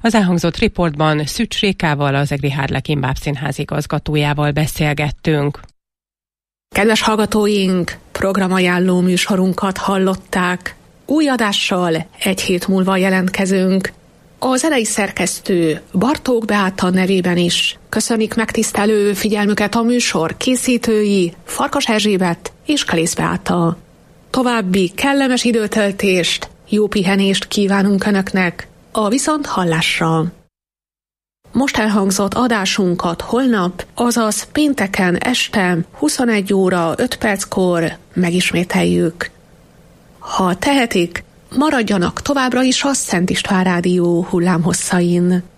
Az elhangzott riportban Szücs Rékával, az Egri Harlekin Bábszínház igazgatójával beszélgettünk. Kedves hallgatóink, programajánló műsorunkat hallották. Új adással egy hét múlva jelentkezünk. A zenei szerkesztő Bartók Beáta nevében is köszönik megtisztelő figyelmüket a műsor készítői Farkas Erzsébet és Kalész Beáta. További kellemes időtöltést, jó pihenést kívánunk Önöknek a viszont hallásra. Most elhangzott adásunkat holnap, azaz pénteken este huszonegy óra öt perckor megismételjük. Ha tehetik, maradjanak továbbra is a Szent István Rádió hullámhosszain.